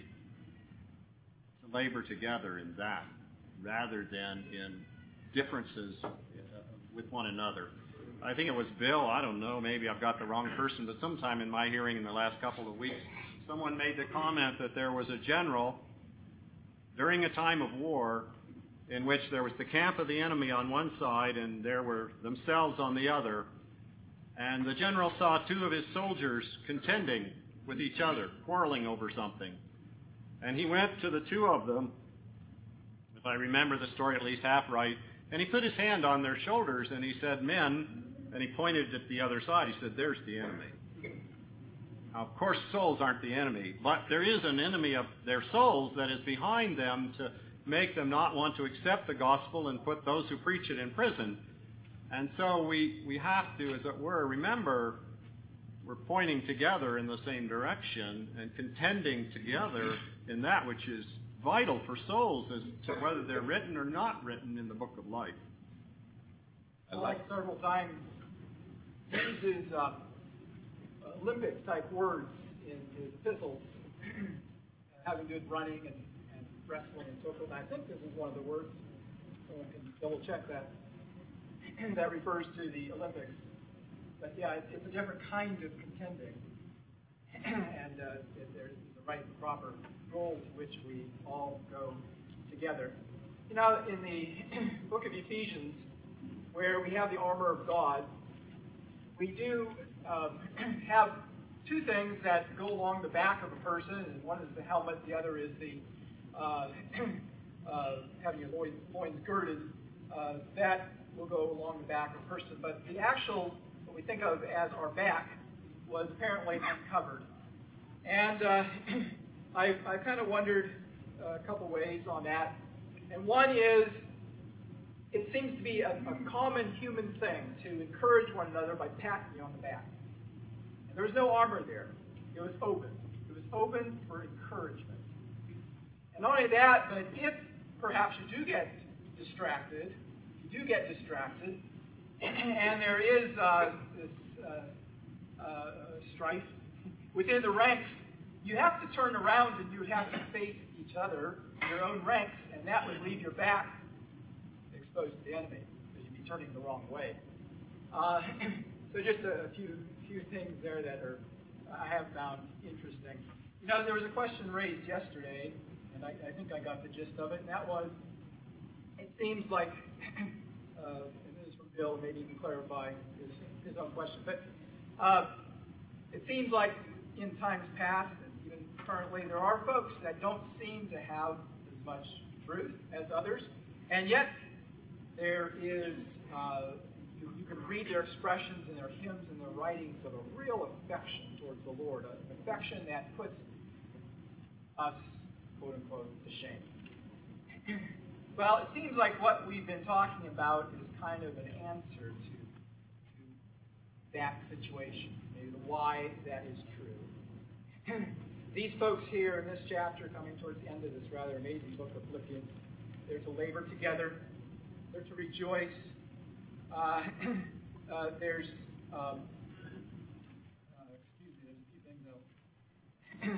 Speaker 7: to labor together in that, rather than in differences with one another. I think it was Bill, I don't know, maybe I've got the wrong person, but sometime in my hearing in the last couple of weeks, someone made the comment that there was a general during a time of war in which there was the camp of the enemy on one side and there were themselves on the other. And the general saw two of his soldiers contending with each other, quarreling over something. And he went to the two of them, if I remember the story at least half right, and he put his hand on their shoulders and he said, men, and he pointed at the other side. He said, there's the enemy. Now, of course, souls aren't the enemy, but there is an enemy of their souls that is behind them to make them not want to accept the gospel and put those who preach it in prison. And so we have to, as it were, remember we're pointing together in the same direction and contending together in that which is vital for souls as to whether they're written or not written in the book of life.
Speaker 1: Like several times, he uses Olympics-type words in his epistles, having to do with running and wrestling and so forth. And I think this is one of the words, someone can double-check that, that refers to the Olympics. But yeah, it's a different kind of contending. And there's a right and proper goal to which we all go together. You know, in the book of Ephesians, where we have the armor of God, we do have two things that go along the back of a person, and one is the helmet, the other is the having your loins girded. That will go along the back of a person. But the actual, what we think of as our back, was apparently uncovered. And I kind of wondered a couple ways on that. And one is, it seems to be a common human thing to encourage one another by patting you on the back. And there was no armor there. It was open. It was open for encouragement. And not only that, but if perhaps you do get distracted, and there is this strife within the ranks, you have to turn around and you would have to face each other in your own ranks, and that would leave your back exposed to the enemy, because you'd be turning the wrong way. So just a few things there that I have found interesting. You know, there was a question raised yesterday, and I think I got the gist of it, and that was, it seems like, and this is from Bill, maybe you can clarify his own question, but it seems like in times past, and even currently, there are folks that don't seem to have as much truth as others, and yet there is, you can read their expressions in their hymns and their writings of a real affection towards the Lord, an affection that puts us, quote unquote, to shame. Well, it seems like what we've been talking about is kind of an answer to that situation, maybe the why that is true. These folks here in this chapter, coming towards the end of this rather amazing book of Philippians, they're to labor together, they're to rejoice. There's excuse me, there's a few things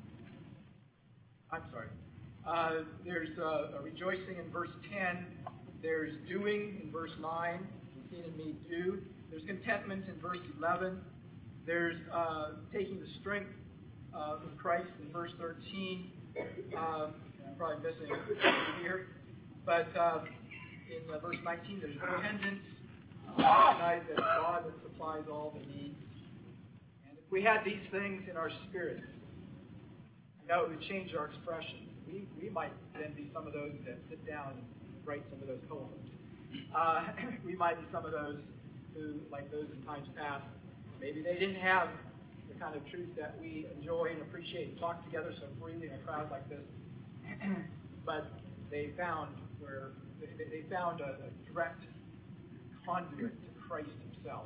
Speaker 1: I'm sorry. There's a rejoicing in verse 10. There's doing in verse 9. You've seen in me do. There's contentment in verse 11. There's taking the strength of Christ in verse 13. I'm probably missing here. But in verse 19, there's dependence. Recognize that it's God that supplies all the needs. And if we had these things in our spirits, it would change our expressions. We might then be some of those that sit down and write some of those poems. We might be some of those who, like those in times past, maybe they didn't have the kind of truth that we enjoy and appreciate and talk together so freely in a crowd like this, but they found a direct conduit to Christ himself.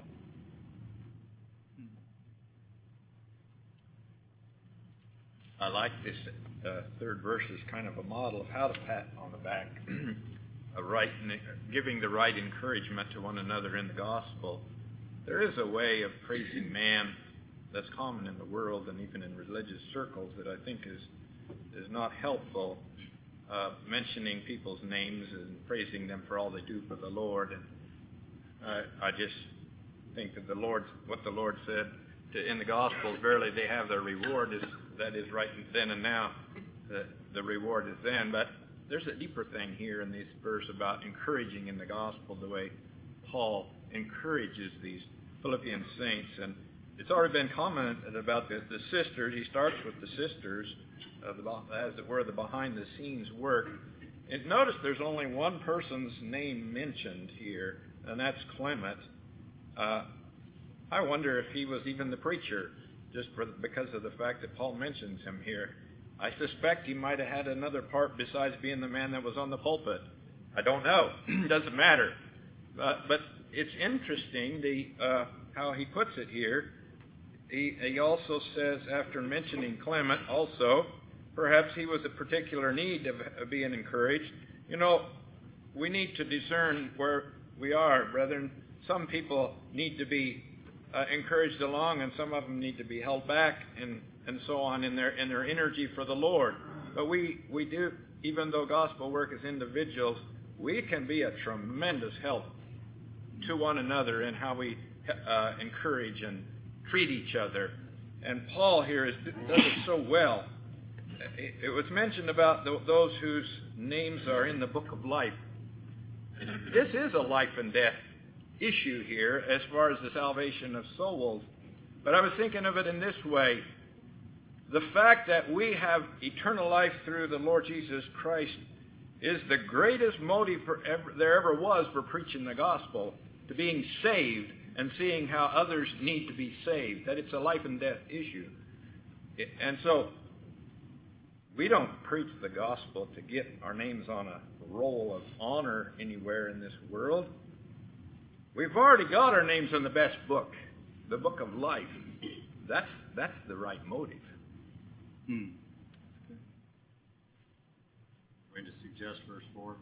Speaker 5: I like this third verse as kind of a model of how to pat on the back, giving the right encouragement to one another in the gospel. There is a way of praising man that's common in the world and even in religious circles that I think is not helpful, mentioning people's names and praising them for all they do for the Lord. And I just think that what the Lord said in the Gospels, verily they have their reward, that is right then and now. The reward is then. But there's a deeper thing here in this verse about encouraging in the Gospel, the way Paul encourages these Philippian saints. And it's already been commented about the sisters. He starts with the sisters, as it were, the behind-the-scenes work. And notice there's only one person's name mentioned here, and that's Clement. I wonder if he was even the preacher, just because of the fact that Paul mentions him here. I suspect he might have had another part besides being the man that was on the pulpit. I don't know. Doesn't matter. But it's interesting how he puts it here. He also says, after mentioning Clement, also, perhaps he was a particular need of being encouraged. You know, we need to discern where we are, brethren. Some people need to be encouraged along, and some of them need to be held back, and so on in their energy for the Lord. But we do, even though gospel work is individuals, we can be a tremendous help to one another in how we encourage and treat each other. And Paul here does it so well. It was mentioned about those whose names are in the book of life. This is a life and death issue here as far as the salvation of souls. But I was thinking of it in this way. The fact that we have eternal life through the Lord Jesus Christ is the greatest motive there ever was for preaching the gospel, to being saved and seeing how others need to be saved, that it's a life and death issue. And so we don't preach the gospel to get our names on a roll of honor anywhere in this world. We've already got our names in the best book, the book of life. That's the right motive.
Speaker 7: I'm going to suggest verse 4.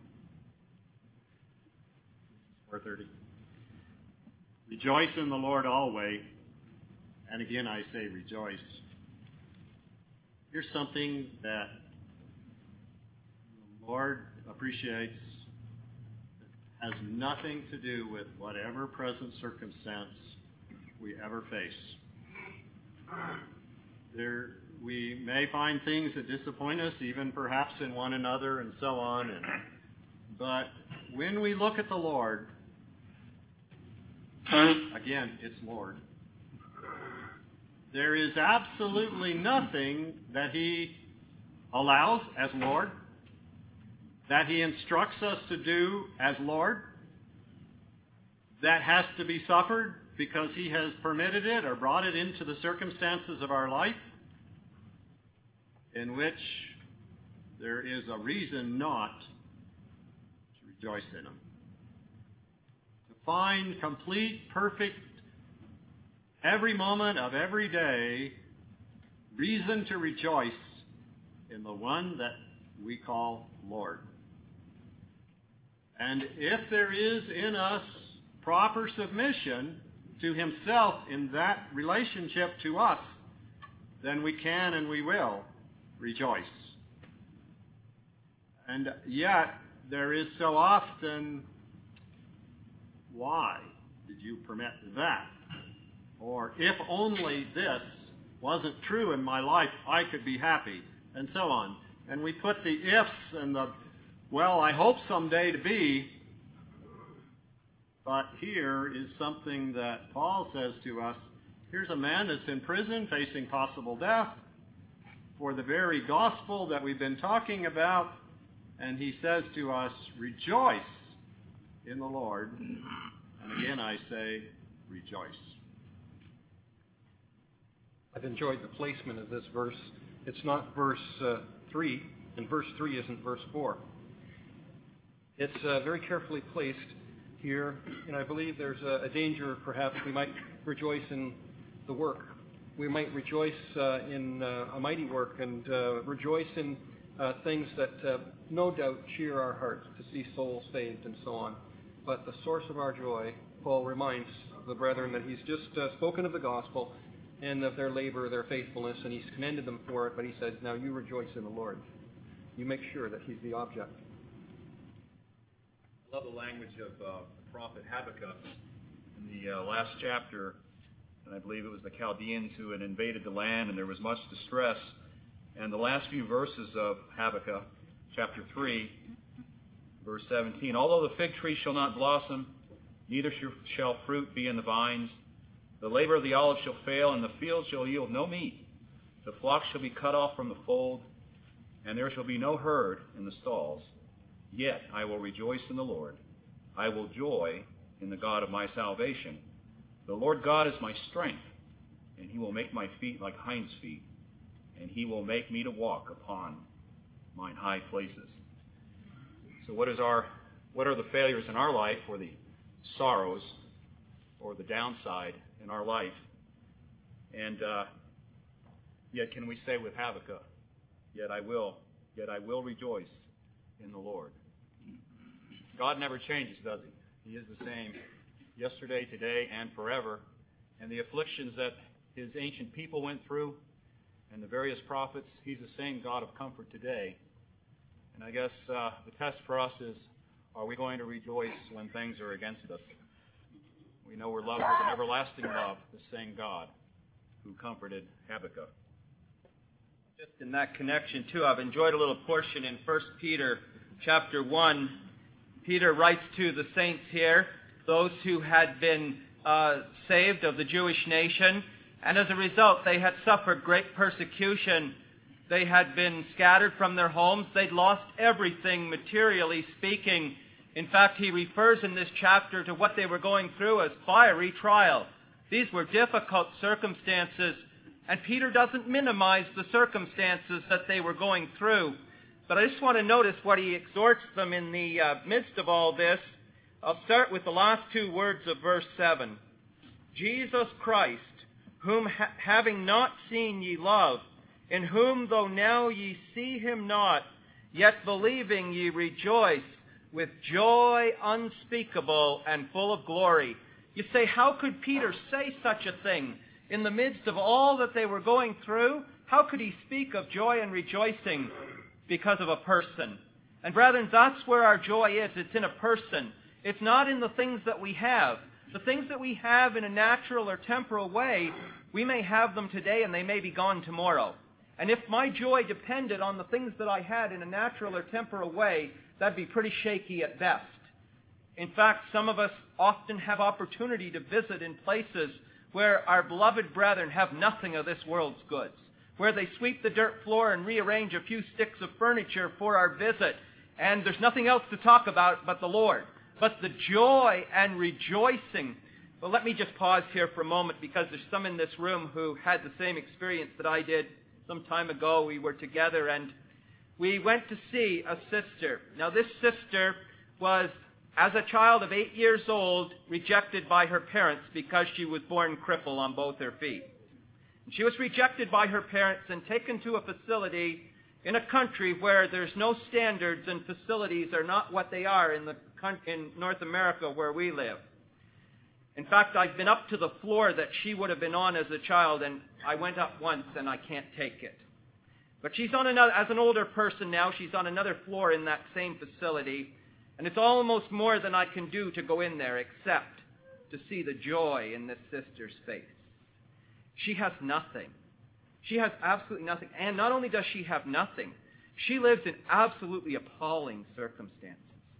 Speaker 7: 4:30. Rejoice in the Lord always, and again I say rejoice. Here's something that the Lord appreciates that has nothing to do with whatever present circumstance we ever face. We may find things that disappoint us, even perhaps in one another and so on. But when we look at the Lord, again, it's Lord, there is absolutely nothing that He allows as Lord, that He instructs us to do as Lord, that has to be suffered because He has permitted it or brought it into the circumstances of our life, in which there is a reason not to rejoice in Him. To find complete, perfect, every moment of every day, reason to rejoice in the one that we call Lord. And if there is in us proper submission to Himself in that relationship to us, then we can and we will rejoice. And yet, there is so often, why did you permit that? Or if only this wasn't true in my life, I could be happy, and so on. And we put the ifs and the, well, I hope someday to be. But here is something that Paul says to us. Here's a man that's in prison facing possible death for the very gospel that we've been talking about. And he says to us, rejoice in the Lord. And again I say,
Speaker 10: rejoice.
Speaker 3: I've enjoyed the placement of this verse. It's not verse 3, and verse 3 isn't verse 4. It's very carefully placed here, and I believe there's a danger perhaps we might rejoice in the work. We might rejoice in a mighty work and rejoice in things that no doubt cheer our hearts to see souls saved and so on. But the source of our joy, Paul reminds the brethren that he's just spoken of the gospel and of their labor, their faithfulness, and he's commended them for it, but he says, now you rejoice in the Lord. You make sure that he's the object.
Speaker 10: I love the language of the prophet Habakkuk in the last chapter, and I believe it was the Chaldeans who had invaded the land, and there was much distress. And the last few verses of Habakkuk, chapter 3, verse 17, although the fig tree shall not blossom, neither shall fruit be in the vines, the labor of the olive shall fail, and the field shall yield no meat. The flock shall be cut off from the fold, and there shall be no herd in the stalls. Yet I will rejoice in the Lord. I will joy in the God of my salvation. The Lord God is my strength, and he will make my feet like hinds' feet, and he will make me to walk upon mine high places. So what are the failures in our life, or the sorrows, or the downside in our life? And yet can we say with Habakkuk, yet I will rejoice in the Lord. God never changes, does he? He is the same yesterday, today, and forever. And the afflictions that his ancient people went through and the various prophets, he's the same God of comfort today. And I guess the test for us is, are we going to rejoice when things are against us? We know we're loved with an everlasting love, the same God who comforted Habakkuk.
Speaker 4: Just in that connection, too, I've enjoyed a little portion in 1 Peter chapter 1. Peter writes to the saints here, those who had been saved of the Jewish nation, and as a result they had suffered great persecution. They had been scattered from their homes. They'd lost everything, materially speaking. In fact, he refers in this chapter to what they were going through as fiery trial. These were difficult circumstances, and Peter doesn't minimize the circumstances that they were going through. But I just want to notice what he exhorts them in the midst of all this. I'll start with the last two words of verse 7. Jesus Christ, whom having not seen ye love, in whom though now ye see him not, yet believing ye rejoice with joy unspeakable and full of glory. You say, how could Peter say such a thing? In the midst of all that they were going through, how could he speak of joy and rejoicing? Because of a person. And brethren, that's where our joy is. It's in a person. It's not in the things that we have. The things that we have in a natural or temporal way, we may have them today and they may be gone tomorrow. And if my joy depended on the things that I had in a natural or temporal way, that'd be pretty shaky at best. In fact, some of us often have opportunity to visit in places where our beloved brethren have nothing of this world's goods, where they sweep the dirt floor and rearrange a few sticks of furniture for our visit, and there's nothing else to talk about but the Lord. But the joy and rejoicing. Well, let me just pause here for a moment, because there's some in this room who had the same experience that I did some time ago. We were together and we went to see a sister. Now, this sister was, as a child of 8 years old, rejected by her parents because she was born crippled on both her feet. She was rejected by her parents and taken to a facility in a country where there's no standards and facilities are not what they are in North America where we live. In fact, I've been up to the floor that she would have been on as a child, and I went up once and I can't take it. But she's on another, as an older person now, she's on another floor in that same facility, and it's almost more than I can do to go in there except to see the joy in this sister's face. She has nothing. She has absolutely nothing. And not only does she have nothing, she lives in absolutely appalling circumstances.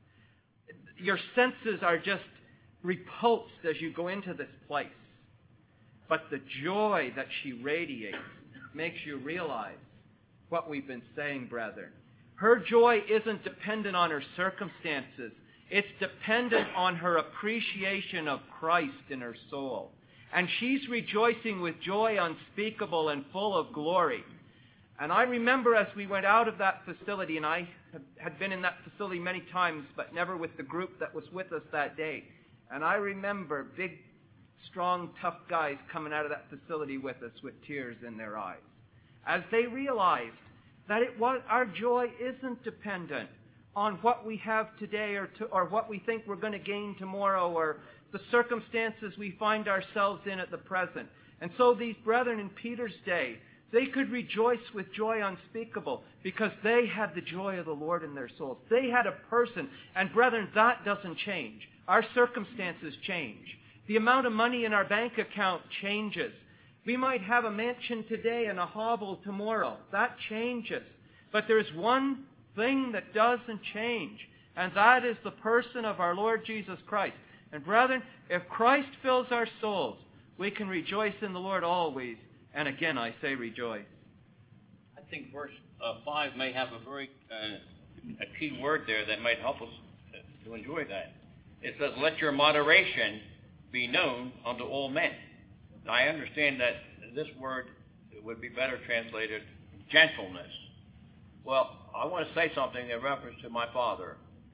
Speaker 4: Your senses are just repulsed as you go into this place. But the joy that she radiates makes you realize what we've been saying, brethren. Her joy isn't dependent on her circumstances. It's dependent on her appreciation of Christ in her soul. And she's rejoicing with joy unspeakable and full of glory. And I remember as we went out of that facility, and I had been in that facility many times, but never with the group that was with us that day. And I remember big, strong, tough guys coming out of that facility with us with tears in their eyes, as they realized that our joy isn't dependent on what we have today or what we think we're going to gain tomorrow or the circumstances we find ourselves in at the present. And so these brethren in Peter's day, they could rejoice with joy unspeakable because they had the joy of the Lord in their souls. They had a person. And brethren, that doesn't change. Our circumstances change. The amount of money in our bank account changes. We might have a mansion today and a hovel tomorrow. That changes. But there's one thing that doesn't change, and that is the person of our Lord Jesus Christ. And brethren, if Christ fills our souls, we can rejoice in the Lord always. And again, I say rejoice.
Speaker 2: I think verse 5 may have a key word there that might help us to enjoy that. It says, let your moderation be known unto all men. Now, I understand that this word would be better translated gentleness. Well, I want to say something in reference to my father.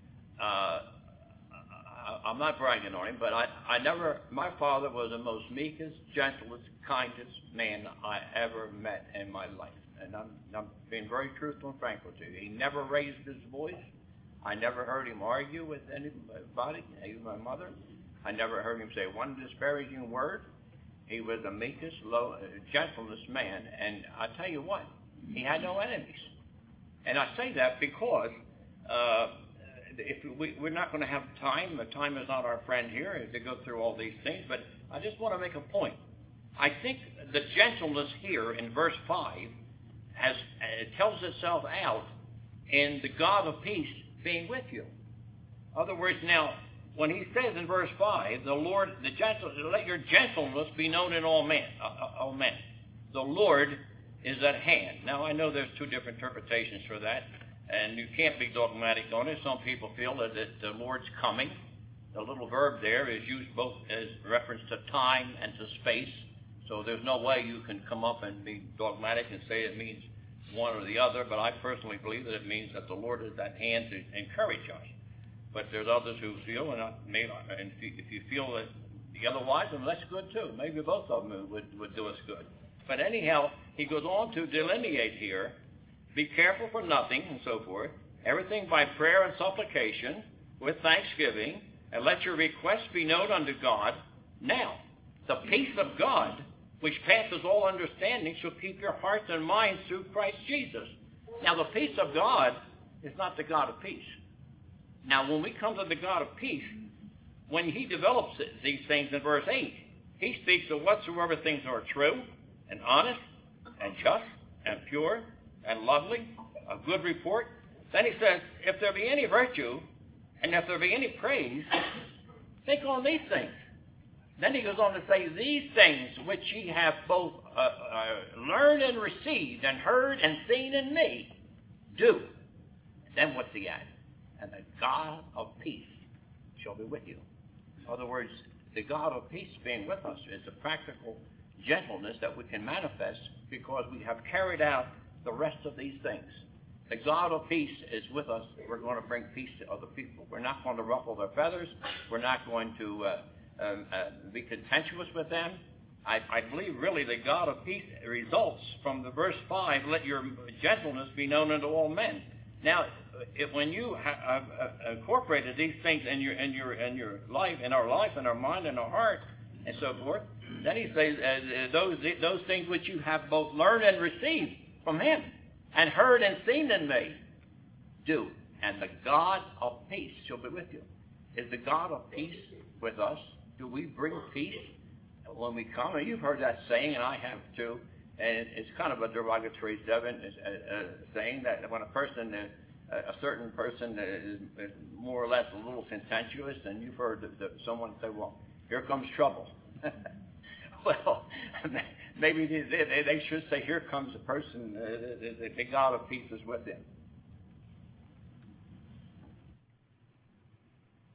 Speaker 2: I'm not bragging on him, but my father was the most meekest, gentlest, kindest man I ever met in my life. And I'm being very truthful and frank with you. He never raised his voice. I never heard him argue with anybody, even my mother. I never heard him say one disparaging word. He was the meekest, gentlest man. And I tell you what, he had no enemies. And I say that because we're not going to have time. The time is not our friend here to go through all these things. But I just want to make a point. I think the gentleness here in verse 5 tells itself out in the God of peace being with you. In other words, now, when he says in verse 5, let your gentleness be known in all men. The Lord is at hand. Now, I know there's two different interpretations for that, and you can't be dogmatic on it. Some people feel that the Lord's coming. The little verb there is used both as reference to time and to space, so there's no way you can come up and be dogmatic and say it means one or the other, but I personally believe that it means that the Lord is at hand to encourage us. But there's others who feel, and if you feel that otherwise, then that's good too. Maybe both of them would do us good. But anyhow, he goes on to delineate here, be careful for nothing, and so forth, everything by prayer and supplication, with thanksgiving, and let your requests be known unto God. Now, the peace of God, which passes all understanding, shall keep your hearts and minds through Christ Jesus. Now, the peace of God is not the God of peace. Now, when we come to the God of peace, when he develops these things in verse 8, he speaks of whatsoever things are true and honest and just and pure and lovely, of good report. Then he says, if there be any virtue and if there be any praise, think on these things. Then he goes on to say, these things which ye have both learned and received and heard and seen in me, do. And then what's he add? And the God of peace shall be with you. In other words, the God of peace being with us is a practical gentleness that we can manifest because we have carried out the rest of these things. The God of peace is with us. We're going to bring peace to other people. We're not going to ruffle their feathers. We're not going to be contentious with them. I believe really the God of peace results from the verse 5, let your gentleness be known unto all men. Now, when you have incorporated these things in your life, in our life, in our mind, in our heart, and so forth, then he says, those things which you have both learned and received from him, and heard and seen in me, do. And the God of peace shall be with you. Is the God of peace with us? Do we bring peace when we come? And you've heard that saying, and I have too. And it's kind of a derogatory saying that when a certain person is more or less a little contentious, and you've heard someone say, well, here comes trouble. Well, maybe they should say, here comes a person, the God of peace is with him.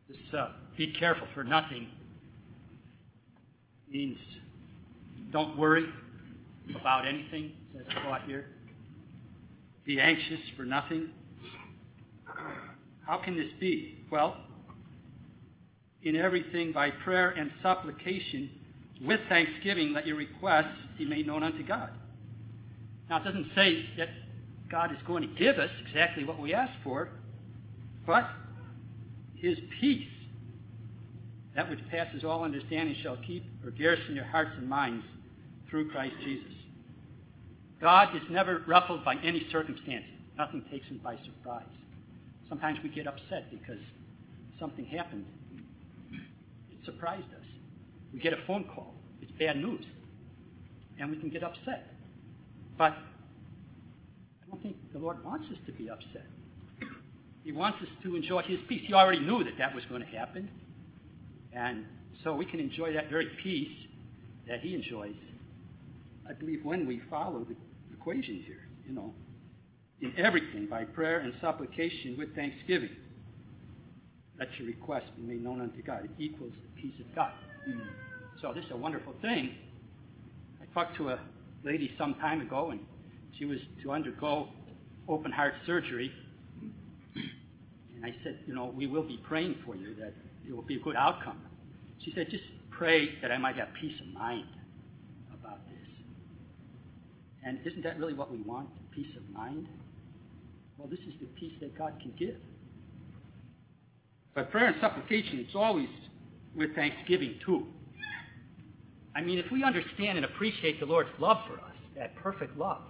Speaker 9: This be careful for nothing means don't worry about anything, says Paul here. Be anxious for nothing. How can this be? Well, in everything by prayer and supplication, with thanksgiving, let your requests be made known unto God. Now, it doesn't say that God is going to give us exactly what we ask for, but his peace, that which passes all understanding, shall keep or garrison your hearts and minds through Christ Jesus. God is never ruffled by any circumstances. Nothing takes him by surprise. Sometimes we get upset because something happened. It surprised us. We get a phone call. It's bad news. And we can get upset. But I don't think the Lord wants us to be upset. He wants us to enjoy his peace. He already knew that that was going to happen. And so we can enjoy that very peace that he enjoys, I believe, when we follow the equation here, in everything by prayer and supplication with thanksgiving. Let your request be made known unto God. It equals the peace of God. So this is a wonderful thing. I talked to a lady some time ago, and she was to undergo open heart surgery. And I said, we will be praying for you that it will be a good outcome. She said, just pray that I might have peace of mind about this. And isn't that really what we want, peace of mind? Well, this is the peace that God can give. But prayer and supplication, it's always with thanksgiving too. I mean, if we understand and appreciate the Lord's love for us, that perfect love,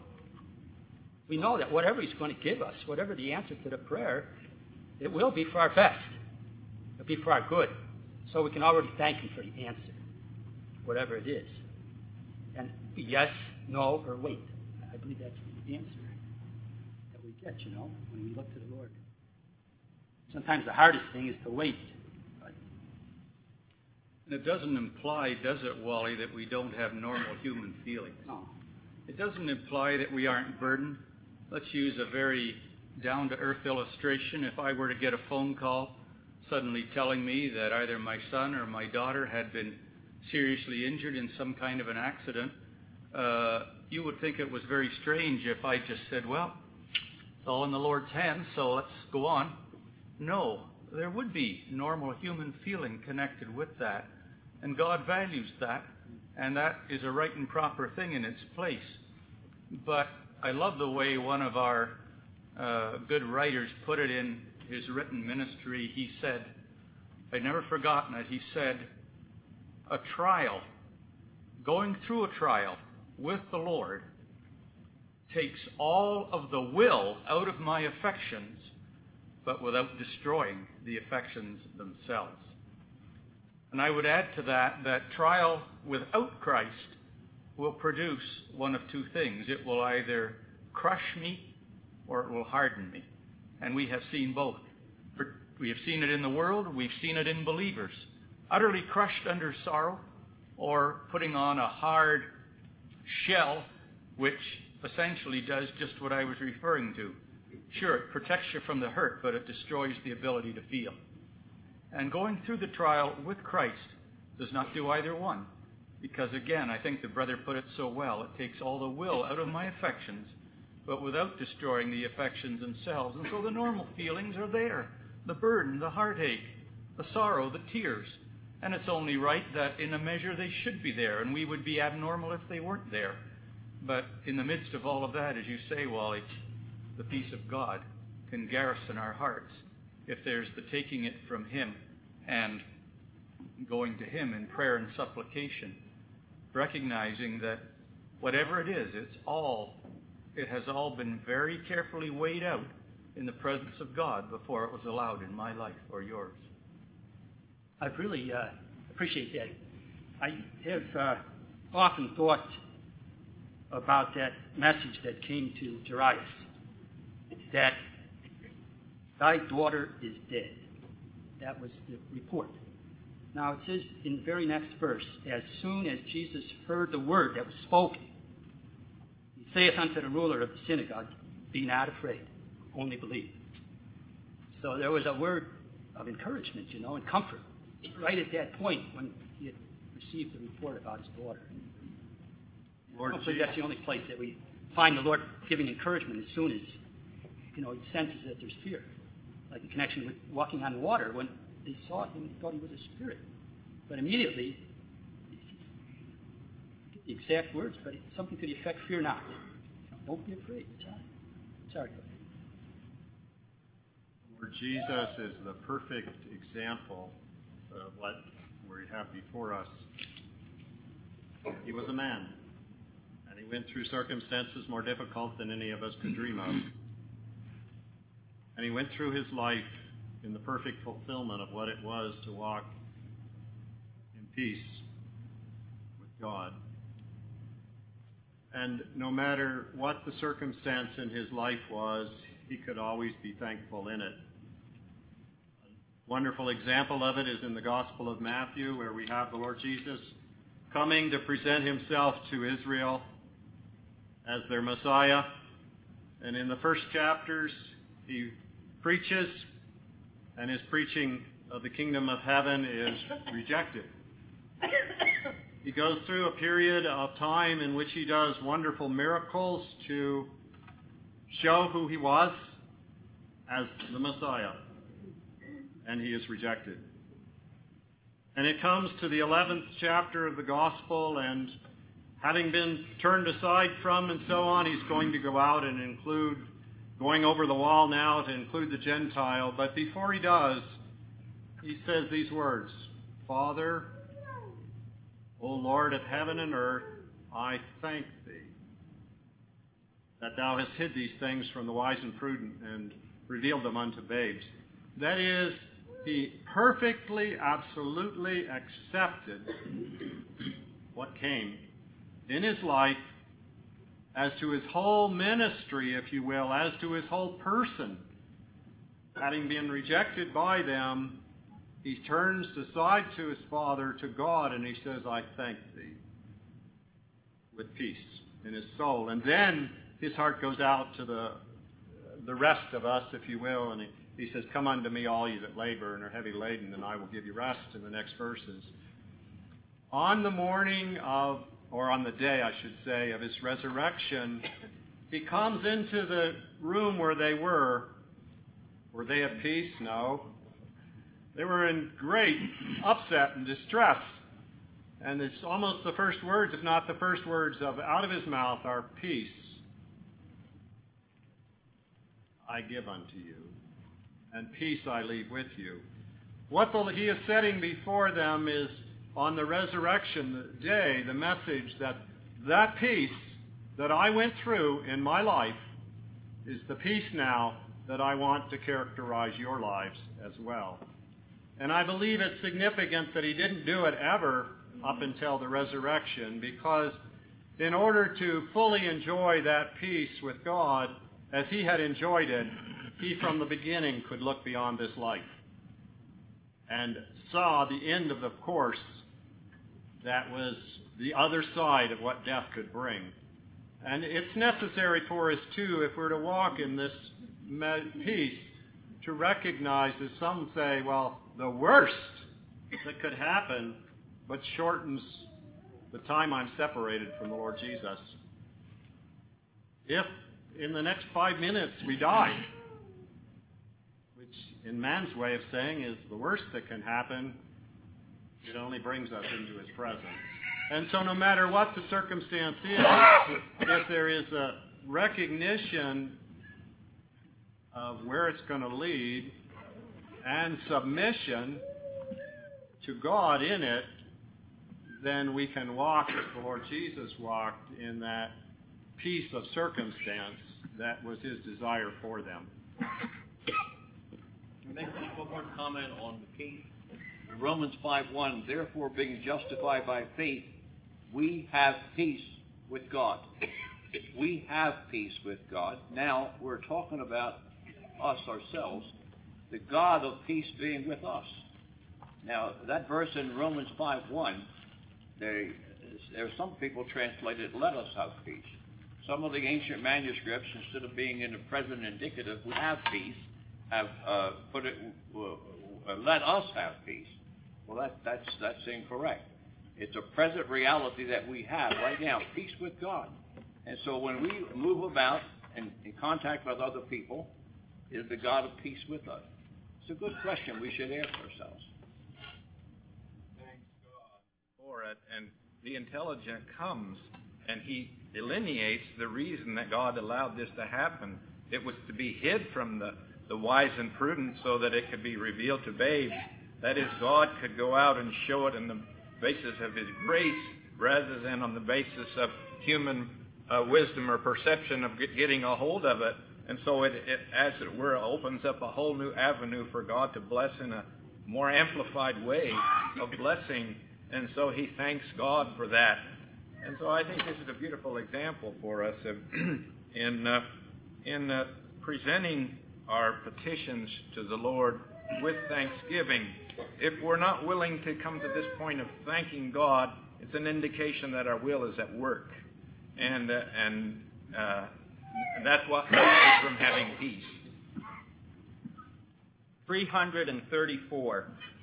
Speaker 9: we know that whatever he's going to give us, whatever the answer to the prayer, it will be for our best. It'll be for our good. So we can already thank him for the answer, whatever it is. And yes, no, or wait. I believe that's the answer that we get, when we look to the Lord. Sometimes the hardest thing is to wait.
Speaker 8: And it doesn't imply, does it, Wally, that we don't have normal human feelings?
Speaker 9: No.
Speaker 8: It doesn't imply that we aren't burdened. Let's use a very down-to-earth illustration. If I were to get a phone call suddenly telling me that either my son or my daughter had been seriously injured in some kind of an accident, you would think it was very strange if I just said, well, it's all in the Lord's hands, so let's go on. No, there would be normal human feeling connected with that, and God values that, and that is a right and proper thing in its place. But I love the way one of our good writers put it in his written ministry. He said, I've never forgotten it, he said, a trial, going through a trial with the Lord, takes all of the will out of my affections, but without destroying the affections themselves. And I would add to that trial without Christ will produce one of two things. It will either crush me or it will harden me. And we have seen both. We have seen it in the world, we've seen it in believers. Utterly crushed under sorrow, or putting on a hard shell, which essentially does just what I was referring to. Sure, it protects you from the hurt, but it destroys the ability to feel. And going through the trial with Christ does not do either one. Because again, I think the brother put it so well, it takes all the will out of my affections, but without destroying the affections themselves. And so the normal feelings are there. The burden, the heartache, the sorrow, the tears. And it's only right that in a measure they should be there, and we would be abnormal if they weren't there. But in the midst of all of that, as you say, Wally, the peace of God can garrison our hearts if there's the taking it from him and going to him in prayer and supplication, recognizing that whatever it is, it has all been very carefully weighed out in the presence of God before it was allowed in my life or yours.
Speaker 9: I really appreciate that. I have often thought about that message that came to Jairus, that thy daughter is dead. That was the report. Now it says in the very next verse, as soon as Jesus heard the word that was spoken, he saith unto the ruler of the synagogue, be not afraid, only believe. So there was a word of encouragement, and comfort, right at that point when he had received the report about his daughter. Hopefully that's the only place that we find the Lord giving encouragement as soon as, he senses that there's fear. Like the connection with walking on water. When they saw him, they thought he was a spirit. But immediately, I forget the exact words, but it's something to the effect, fear not. Don't be afraid. It's all right. It's all right.
Speaker 7: Lord Jesus is the perfect example of what we have before us. He was a man, and he went through circumstances more difficult than any of us could dream of. And he went through his life in the perfect fulfillment of what it was to walk in peace with God. And no matter what the circumstance in his life was, he could always be thankful in it. A wonderful example of it is in the Gospel of Matthew, where we have the Lord Jesus coming to present himself to Israel as their Messiah. And in the first chapters, he preaches, and his preaching of the kingdom of heaven is rejected. He goes through a period of time in which he does wonderful miracles to show who he was as the Messiah, and he is rejected. And it comes to the 11th chapter of the Gospel, and having been turned aside from and so on, he's going to go out and include, going over the wall now to include the Gentile. But before he does, he says these words, Father, O Lord of heaven and earth, I thank thee that thou hast hid these things from the wise and prudent and revealed them unto babes. That is, he perfectly, absolutely accepted what came in his life as to his whole ministry, if you will, as to his whole person. Having been rejected by them, he turns aside to his Father, to God, and he says, I thank thee, with peace in his soul. And then his heart goes out to the rest of us, if you will, and he says, come unto me, all you that labor and are heavy laden, and I will give you rest, in the next verses. On the morning of, or on the day, I should say, of his resurrection, he comes into the room where they were. Were they at peace? No. They were in great upset and distress. And it's almost the first words, if not the first words, out of his mouth are, peace I give unto you, and peace I leave with you. What he is setting before them is, on the resurrection day, the message that peace that I went through in my life is the peace now that I want to characterize your lives as well. And I believe it's significant that he didn't do it ever up until the resurrection, because in order to fully enjoy that peace with God as he had enjoyed it, he from the beginning could look beyond this life and saw the end of the course that was the other side of what death could bring. And it's necessary for us, too, if we're to walk in this peace, to recognize, as some say, well, the worst that could happen, but shortens the time I'm separated from the Lord Jesus. If in the next 5 minutes we die, which in man's way of saying is the worst that can happen, it only brings us into his presence. And so no matter what the circumstance is, if there is a recognition of where it's going to lead and submission to God in it, then we can walk as the Lord Jesus walked in that peace of circumstance that was his desire for them.
Speaker 2: Make one more comment on the peace. In Romans 5:1, therefore being justified by faith, we have peace with God. We have peace with God. Now we're talking about us ourselves, the God of peace being with us. Now that verse in Romans 5:1, there are some people translated, let us have peace. Some of the ancient manuscripts, instead of being in the present indicative, we have peace, have put it let us have peace. Well, that's incorrect. It's a present reality that we have right now, peace with God. And so when we move about in contact with other people, is the God of peace with us? It's a good question we should ask ourselves.
Speaker 5: Thanks God for it. And the intelligent comes and he delineates the reason that God allowed this to happen. It was to be hid from the wise and prudent so that it could be revealed to babes. That is, God could go out and show it on the basis of his grace rather than on the basis of human wisdom or perception of getting a hold of it. And so it, as it were, opens up a whole new avenue for God to bless in a more amplified way of blessing. And so he thanks God for that. And so I think this is a beautiful example for us of in presenting our petitions to the Lord with thanksgiving. If we're not willing to come to this point of thanking God, it's an indication that our will is at work. And that's what keeps us from having peace.
Speaker 4: 334.